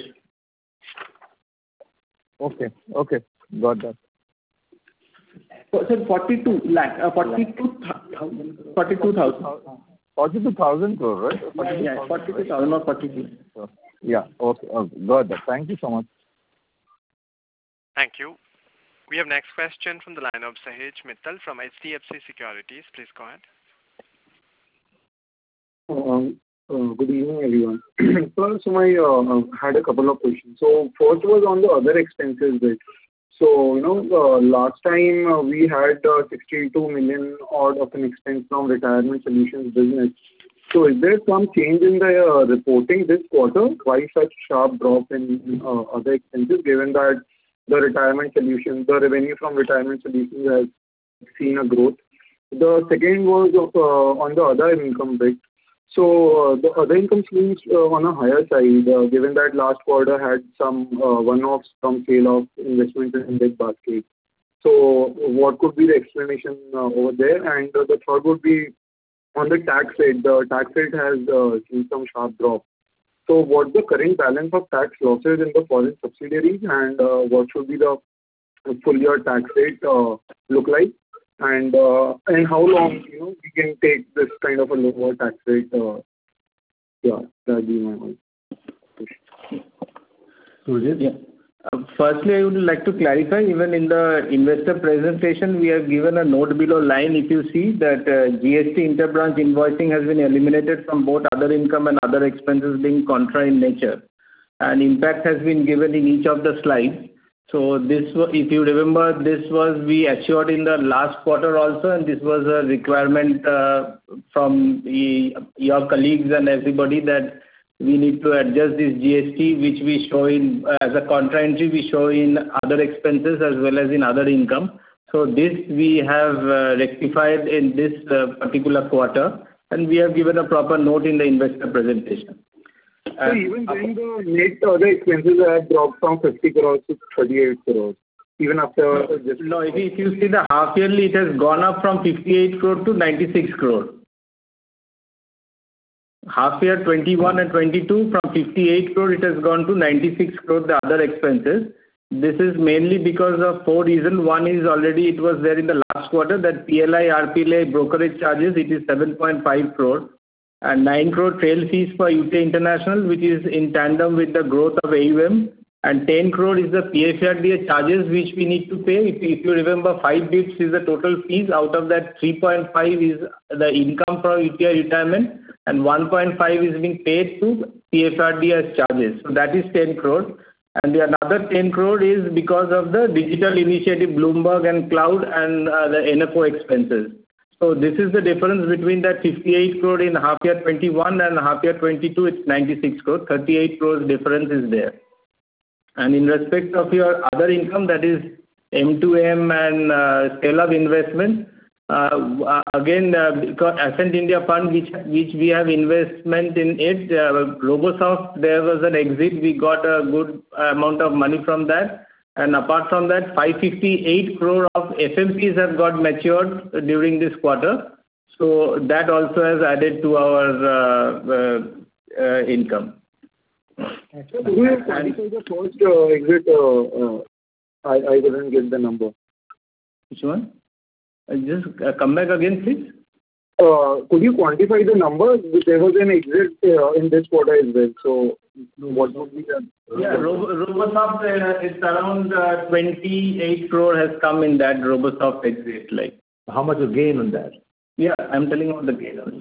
Okay, okay, got that. Sir, forty-two lakh, uh, forty-two thousand. forty-two thousand. forty-two thousand crore, right? forty-two Yeah, forty-two thousand, not forty-two. Yeah, okay, okay, got that. Thank you so much. Thank you. We have next question from the line of Sahej Mittal from H D F C Securities. Please go ahead. Um, uh, good evening, everyone. so, so I uh, had a couple of questions. So, first was on the other expenses bit. So, you know, uh, last time uh, we had uh, sixty-two million odd of an expense from retirement solutions business. So, is there some change in the uh, reporting this quarter? Why such sharp drop in uh, other expenses, given that the retirement solutions, the revenue from retirement solutions has seen a growth. The second was uh, on the other income bit. So uh, the other income seems uh, on a higher side, uh, given that last quarter had some uh, one-offs from sale of investment in Index Basket. So what could be the explanation uh, over there? And uh, the third would be on the tax rate. The tax rate has uh, seen some sharp drop. So what's the current balance of tax losses in the foreign subsidiaries, and uh, what should be the full year tax rate uh, look like? And uh, and how long, you know, we can take this kind of a lower tax rate? Uh, yeah, that'd be my question. Sujit? Yeah. Uh, firstly, I would like to clarify, even in the investor presentation, we have given a note below line. If you see that uh, G S T interbranch invoicing has been eliminated from both other income and other expenses being contra in nature, and impact has been given in each of the slides. So this, if you remember, this was we assured in the last quarter also, and this was a requirement uh, from the, your colleagues and everybody that we need to adjust this G S T, which we show in uh, as a contra entry, we show in other expenses as well as in other income. So this we have uh, rectified in this uh, particular quarter, and we have given a proper note in the investor presentation. So even then the net other expenses have dropped from fifty crores to thirty-eight crores, even after... No, just no if, if you see the half yearly, it has gone up from fifty-eight crore to ninety-six crore. Half year twenty-one and twenty-two, from fifty-eight crore it has gone to ninety-six crore, the other expenses. This is mainly because of four reasons. One is already it was there in the last quarter, that P L I, R P L I brokerage charges, it is seven point five crore. And nine crore trail fees for U T I International, which is in tandem with the growth of A U M, and ten crore is the P F R D A charges which we need to pay. If, if you remember, five bits is the total fees. Out of that, three point five is the income from U T I retirement, and one point five is being paid to P F R D A as charges. So that is ten crore. And the another ten crore is because of the digital initiative, Bloomberg and cloud, and uh, the N F O expenses. So this is the difference between that fifty-eight crore in half year twenty-one and half year twenty-two, it's ninety-six crore, thirty-eight crores difference is there. And in respect of your other income, that is M two M and uh, sale of investment, uh, again, uh, because Ascent India Fund, which which we have investment in it, uh, Robosoft, there was an exit, we got a good amount of money from that. And apart from that, five hundred fifty-eight crore of F M Ps have got matured during this quarter. So that also has added to our uh, uh, uh, income. So do you quantify the first uh, exit? Uh, uh, I, I didn't get the number. Which one? Uh, just uh, come back again, please. Uh, could you quantify the number? There was an exit uh, in this quarter as well. So what would be the... Yeah, Robosoft, uh, it's around uh, twenty-eight crore has come in that Robosoft exit. Like, how much is gain on that? Yeah, I'm telling you the gain on it.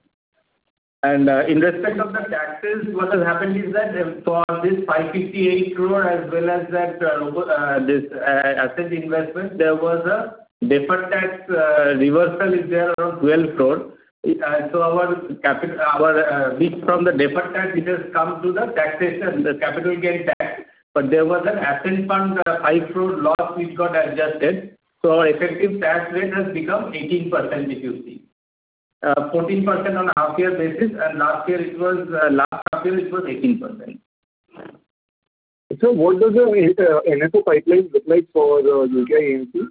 And uh, in respect of the taxes, what has happened is that for this five hundred fifty-eight crore as well as that uh, robo, uh, this uh, asset investment, there was a deferred tax uh, reversal is there around twelve crore. Uh, so our capital, our uh, bit from the deferred tax, it has come to the taxation, the capital gain tax. But there was an asset fund uh, five crore loss which got adjusted. So our effective tax rate has become eighteen percent if you see. Uh, fourteen percent on a half year basis, and last year it was, uh, last half year it was eighteen percent. So what does the uh, N F O pipeline look like for the U T I A M C?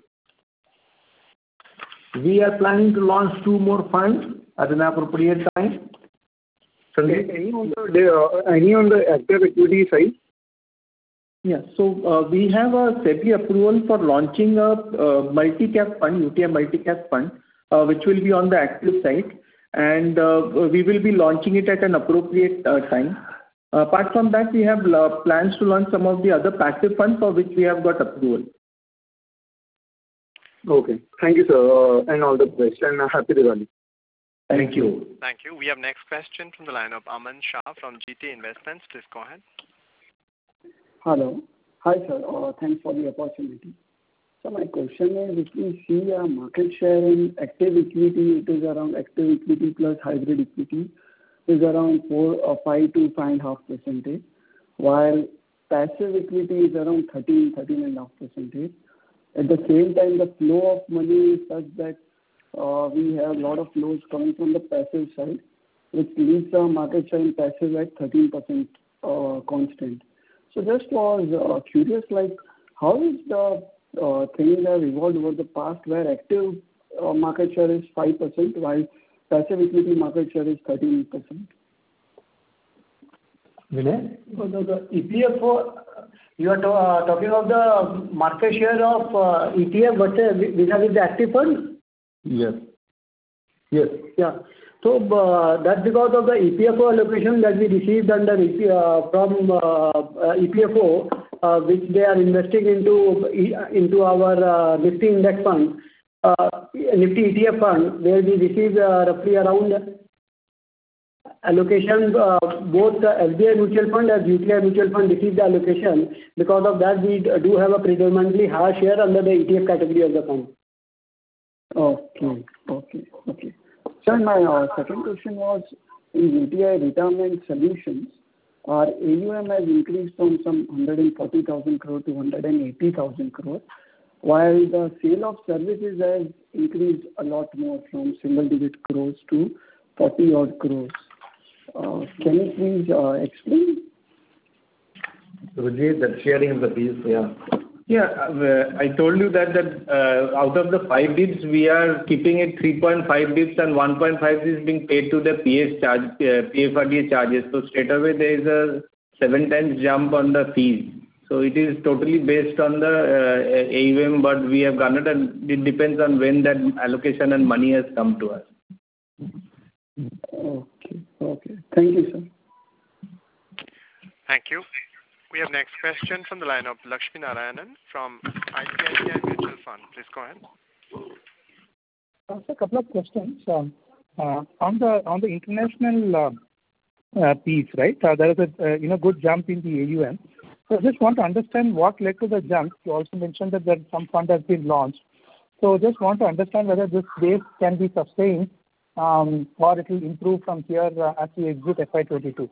We are planning to launch two more funds at an appropriate time. Okay. Any on the uh, any on the active equity side? Yeah. So uh, we have a SEBI approval for launching a uh, multi-cap fund, U T I multi-cap fund, uh, which will be on the active side, and uh, we will be launching it at an appropriate uh, time. Uh, apart from that, we have uh, plans to launch some of the other passive funds for which we have got approval. Okay. Thank you, sir, uh, and all the best, and uh, happy Diwali. Thank you. Thank you. We have next question from the line of Aman Shah from G T Investments. Please go ahead. Hello. Hi, sir. Uh, thanks for the opportunity. So my question is, if we see a market share in active equity, it is around active equity plus hybrid equity is around four or five to five and a half percentage, while passive equity is around thirteen, thirteen and a half percent. At the same time, the flow of money is such that uh, we have a lot of flows coming from the passive side, which leaves our market share in passive at thirteen percent uh, constant. So just was uh, curious, like how is the uh, things have evolved over the past, where active uh, market share is five percent while passive equity market share is thirteen percent. Vinay? So the, the E P F O, you are to, uh, talking of the market share of uh, E T F versus vis-a-vis the active fund? Yes. Yes. Yeah. So uh, that's because of the E P F O allocation that we received under E P, uh, from uh, uh, E P F O, uh, which they are investing into into our uh, Nifty index fund, uh, Nifty E T F fund, where we received uh, roughly around allocation, uh, both the S B I mutual fund as U T I mutual fund received the allocation. Because of that, we do have a predominantly higher share under the E T F category of the fund. Okay, okay, okay. Sir, my uh, second question was, in U T I retirement solutions, our A U M has increased from some one hundred forty thousand crore to one hundred eighty thousand crore, while the sale of services has increased a lot more from single digit crores to forty odd crores. Uh, can you please uh, explain? Vijay, that sharing of the fees, yeah. Yeah, uh, I told you that, that uh, out of the five dips, we are keeping it three point five dips and one point five is being paid to the P S charge, uh, P F R D A charges. So straight away there is a seven times jump on the fees. So it is totally based on the uh, A U M, but we have garnered, and it depends on when that allocation and money has come to us. Okay, okay. Thank you, sir. Thank you. We have next question from the line of Lakshmi Narayanan from I C I C I Mutual Fund. Please go ahead. Uh, so a couple of questions. Um, uh, on the on the international uh, uh, piece, right? Uh, there is a uh, you know good jump in the A U M. So I just want to understand what led to the jump. You also mentioned that there some fund has been launched. So just want to understand whether this base can be sustained um, or it will improve from here uh, as we exit F Y twenty-two.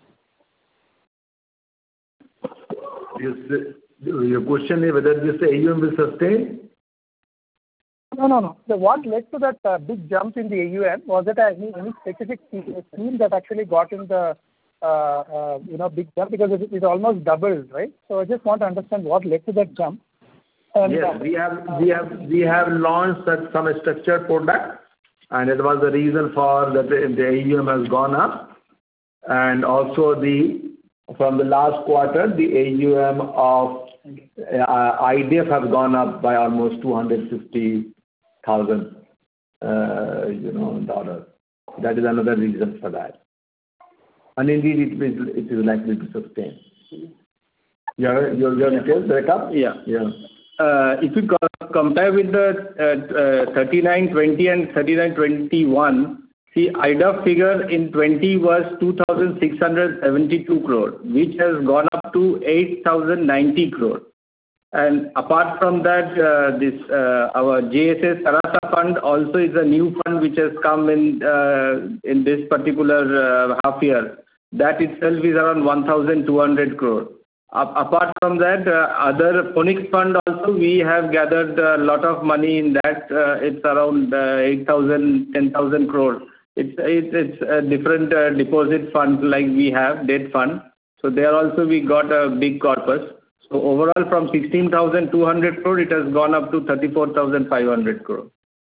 Yes, your question is whether this A U M will sustain? No, no, no. So what led to that uh, big jump in the A U M? Was it any, any specific scheme that actually got in the uh, uh, you know big jump, because it, it almost doubled, right? So I just want to understand what led to that jump. And, yes, uh, we have we have we have launched some structured product, and it was the reason for that the, the A U M has gone up, and also the from the last quarter the A U M of uh, I D F has gone up by almost two hundred fifty thousand uh, you know dollars. That is another reason for that, and indeed it is it is likely to sustain. Your your your details breakup? Yeah. Yeah. Uh, if you co- compare with the uh, uh, thirty-nine twenty and thirty-nine twenty-one, see, I D F figure in twenty was two thousand six hundred seventy-two crore, which has gone up to eight thousand ninety crore. And apart from that, uh, this uh, our J S S Sarasa fund also is a new fund which has come in uh, in this particular uh, half year. That itself is around one thousand two hundred crore. Apart from that, uh, other Phoenix fund also, we have gathered a lot of money in that. Uh, it's around uh, eight thousand, ten thousand crore. It's, it's, it's a different uh, deposit fund like we have, debt fund. So there also we got a big corpus. So overall from sixteen thousand two hundred crore, it has gone up to thirty-four thousand five hundred crore.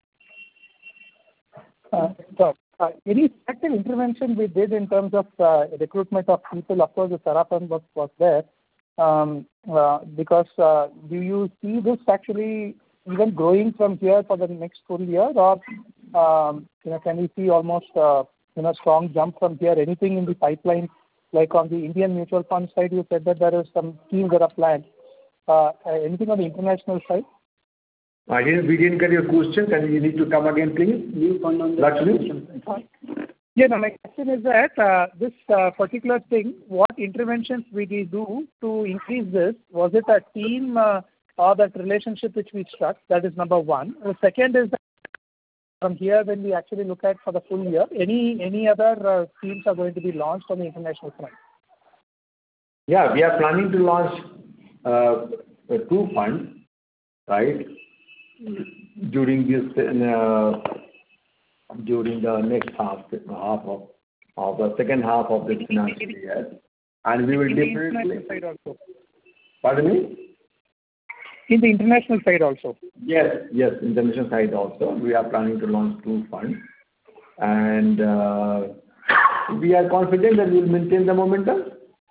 Uh, so, uh, any effective intervention we did in terms of uh, recruitment of people? Of course, the Sara fund was, was there. Um, uh, because uh, do you see this actually even growing from here for the next full year, or um, you know, can we see almost uh, you know strong jump from here? Anything in the pipeline, like on the Indian mutual fund side, you said that there is some schemes that are planned. Uh, anything on the international side? I didn't. We didn't get your question. Can you need to come again, please? New fund on the Lakshmi? Yeah, no, my question is that uh, this uh, particular thing, what interventions we did do to increase this? Was it a team uh, or that relationship which we struck? That is number one. The second is that from here, when we actually look at for the full year, any any other uh, schemes are going to be launched on the international front? Yeah, we are planning to launch uh, two funds, right, during this uh, during the next half half of of the second half of this financial year, and we will In the definitely. international side also. Pardon me? In the international side also. Yes, yes, international side also. We are planning to launch two funds, and uh, we are confident that we will maintain the momentum.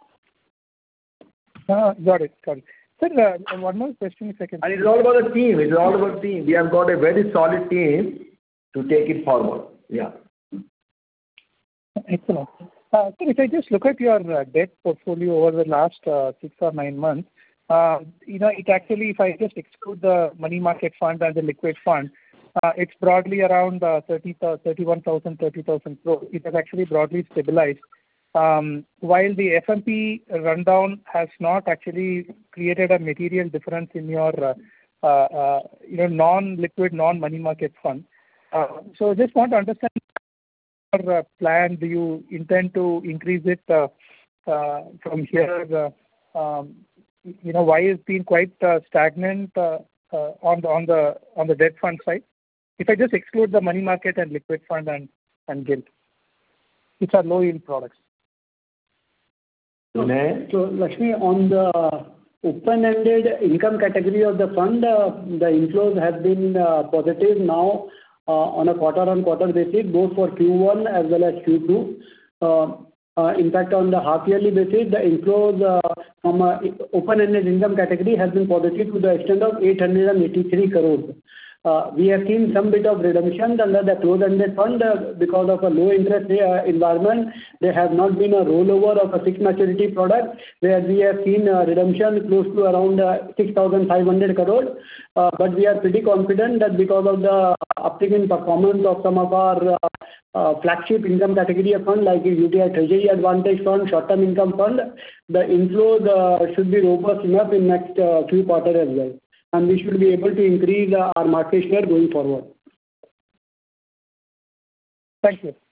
Uh, got it, got it. Sir, uh, one more question if I can. And it's all about the team. It's all about team. We have got a very solid team to take it forward. Yeah. Excellent. Uh, Sir, if I just look at your uh, debt portfolio over the last uh, six or nine months, uh, you know, it actually, if I just exclude the money market fund and the liquid fund, uh, it's broadly around uh, thirty, thirty-one thousand, thirty thousand crores. It has actually broadly stabilized. Um, while the F M P rundown has not actually created a material difference in your uh, uh, uh, you know, non-liquid, non-money market fund. Uh, so I just want to understand your uh, plan. Do you intend to increase it uh, uh, from here? Uh, um, you know, why it's been quite uh, stagnant uh, uh, on the on the on the debt fund side? If I just exclude the money market and liquid fund and and gilt, which are low yield products. So, so Lakshmi, on the open-ended income category of the fund, uh, the inflows have been uh, positive now uh, on a quarter-on-quarter basis, both for Q one as well as Q two. Uh, uh, in fact, on the half-yearly basis, the inflows uh, from uh, open-ended income category has been positive to the extent of eight hundred eighty-three crores. Uh, we have seen some bit of redemption under the closed-ended fund uh, because of a low interest uh, environment. There has not been a rollover of a fixed maturity product where we have seen uh, redemption close to around uh, six thousand five hundred crores. Uh, but we are pretty confident that because of the uptick in performance of some of our uh, uh, flagship income category of fund like U T I Treasury Advantage Fund, short-term income fund, the inflows uh, should be robust enough in next uh, few quarters as well. And we should be able to increase uh, our market share going forward. Thank you.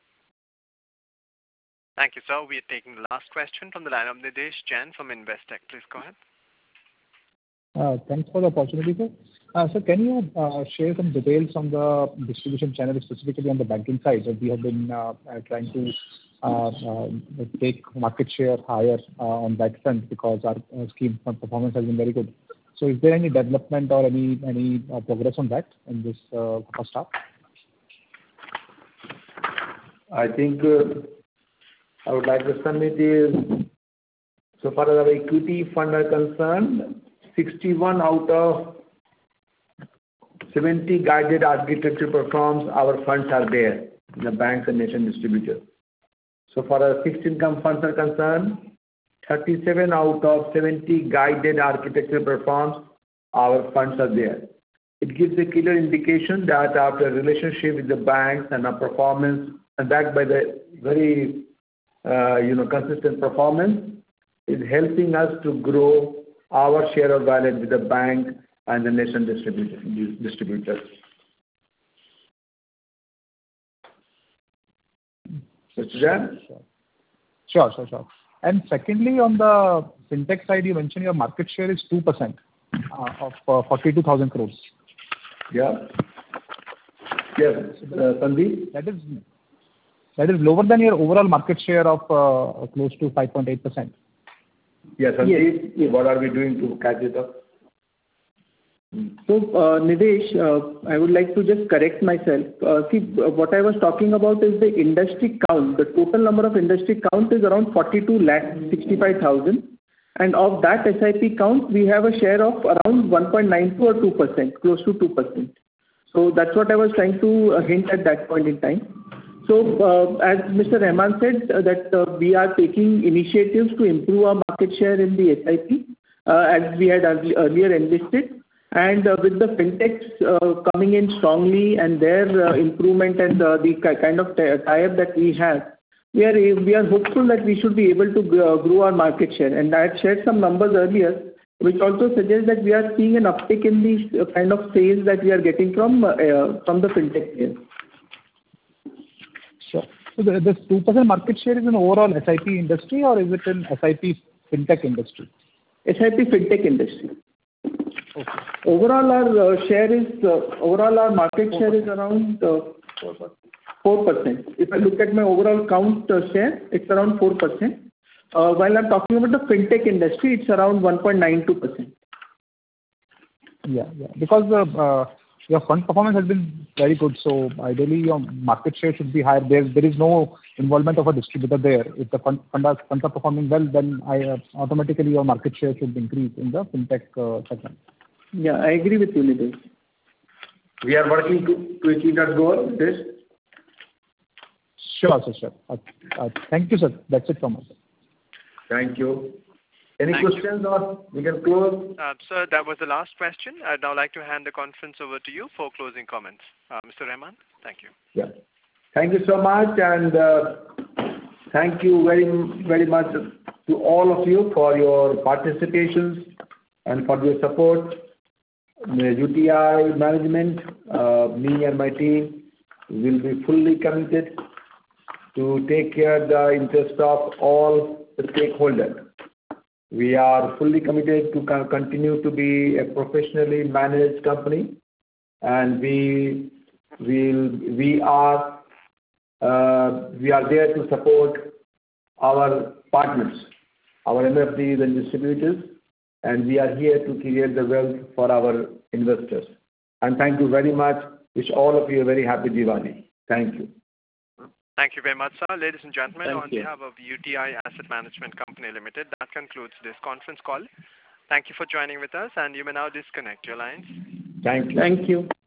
Thank you, sir. We are taking the last question from the line of Nidesh Jain from Investec. Please go ahead. Uh, thanks for the opportunity, sir. Uh, so can you uh, share some details on the distribution channel, specifically on the banking side, that we have been uh, uh, trying to uh, uh, take market share higher uh, on that front because our uh, scheme performance has been very good. So is there any development or any any uh, progress on that in this uh, first half? I think uh, I would like to submit is, so far as our equity fund are concerned, sixty-one out of seventy guided architecture platforms, our funds are there in the banks and nation distributors. So far as fixed income funds are concerned, thirty-seven out of seventy guided architecture platforms, our funds are there. It gives a clear indication that after a relationship with the banks and our performance, and backed by the very uh, you know consistent performance, is helping us to grow our share of wallet with the bank and the nation distributors. Mister Jain? Sure, sure, sure. And secondly, on the fintech side, you mentioned your market share is two percent uh, of uh, forty-two thousand crores. Yeah. Yes, uh, Sandeep? That is, that is lower than your overall market share of uh, close to five point eight percent. Yes, Sandeep, yes. What are we doing to catch it up? So, uh, Nidesh, uh, I would like to just correct myself. Uh, see, what I was talking about is the industry count. The total number of industry count is around forty-two lakh sixty-five thousand. And of that S I P count, we have a share of around one point nine two or two percent, close to two percent. So that's what I was trying to uh, hint at that point in time. So, uh, as Mister Rahman said, uh, that uh, we are taking initiatives to improve our market share in the S I P, uh, as we had earlier enlisted. And uh, with the fintechs uh, coming in strongly and their uh, improvement and uh, the kind of tie-up that we have, we are we are hopeful that we should be able to grow our market share. And I had shared some numbers earlier, which also suggests that we are seeing an uptick in the kind of sales that we are getting from uh, from the fintech players. Sure. So the, this two percent market share is in overall S I P industry, or is it in S I P fintech industry? S I P fintech industry. Okay. Overall, our uh, share is uh, overall our market share is around uh, four percent. If I look at my overall count uh, share, it's around four percent. Uh, while I'm talking about the fintech industry, it's around one point nine two percent. Yeah, yeah. Because uh, uh, your fund performance has been very good, so ideally your market share should be higher. There, there is no involvement of a distributor there. If the fund, fund are, funds are performing well, then I, uh, automatically your market share should increase in the fintech uh, segment. Yeah, I agree with you, Nitesh. We are working to, to achieve that goal, this. Sure, sir, sure. Uh, uh, thank you, sir. That's it from us. Thank you. Any Thank questions, or we can close? Uh, sir, that was the last question. I'd now like to hand the conference over to you for closing comments. Uh, Mister Rahman, thank you. Yeah. Thank you so much, and uh, thank you very, very much to all of you for your participations and for your support. The U T I management, uh, me and my team will be fully committed to take care of the interest of all the stakeholders. We are fully committed to con- continue to be a professionally managed company, and we will we are uh, we are there to support our partners, our M F Ds and distributors, and we are here to create the wealth for our investors. And thank you very much. Wish all of you a very happy Diwali. Thank you. Thank you very much, sir. Ladies and gentlemen, Thank on you. behalf of U T I Asset Management Company Limited, that concludes this conference call. Thank you for joining with us, and you may now disconnect your lines. Thank you. Thank you.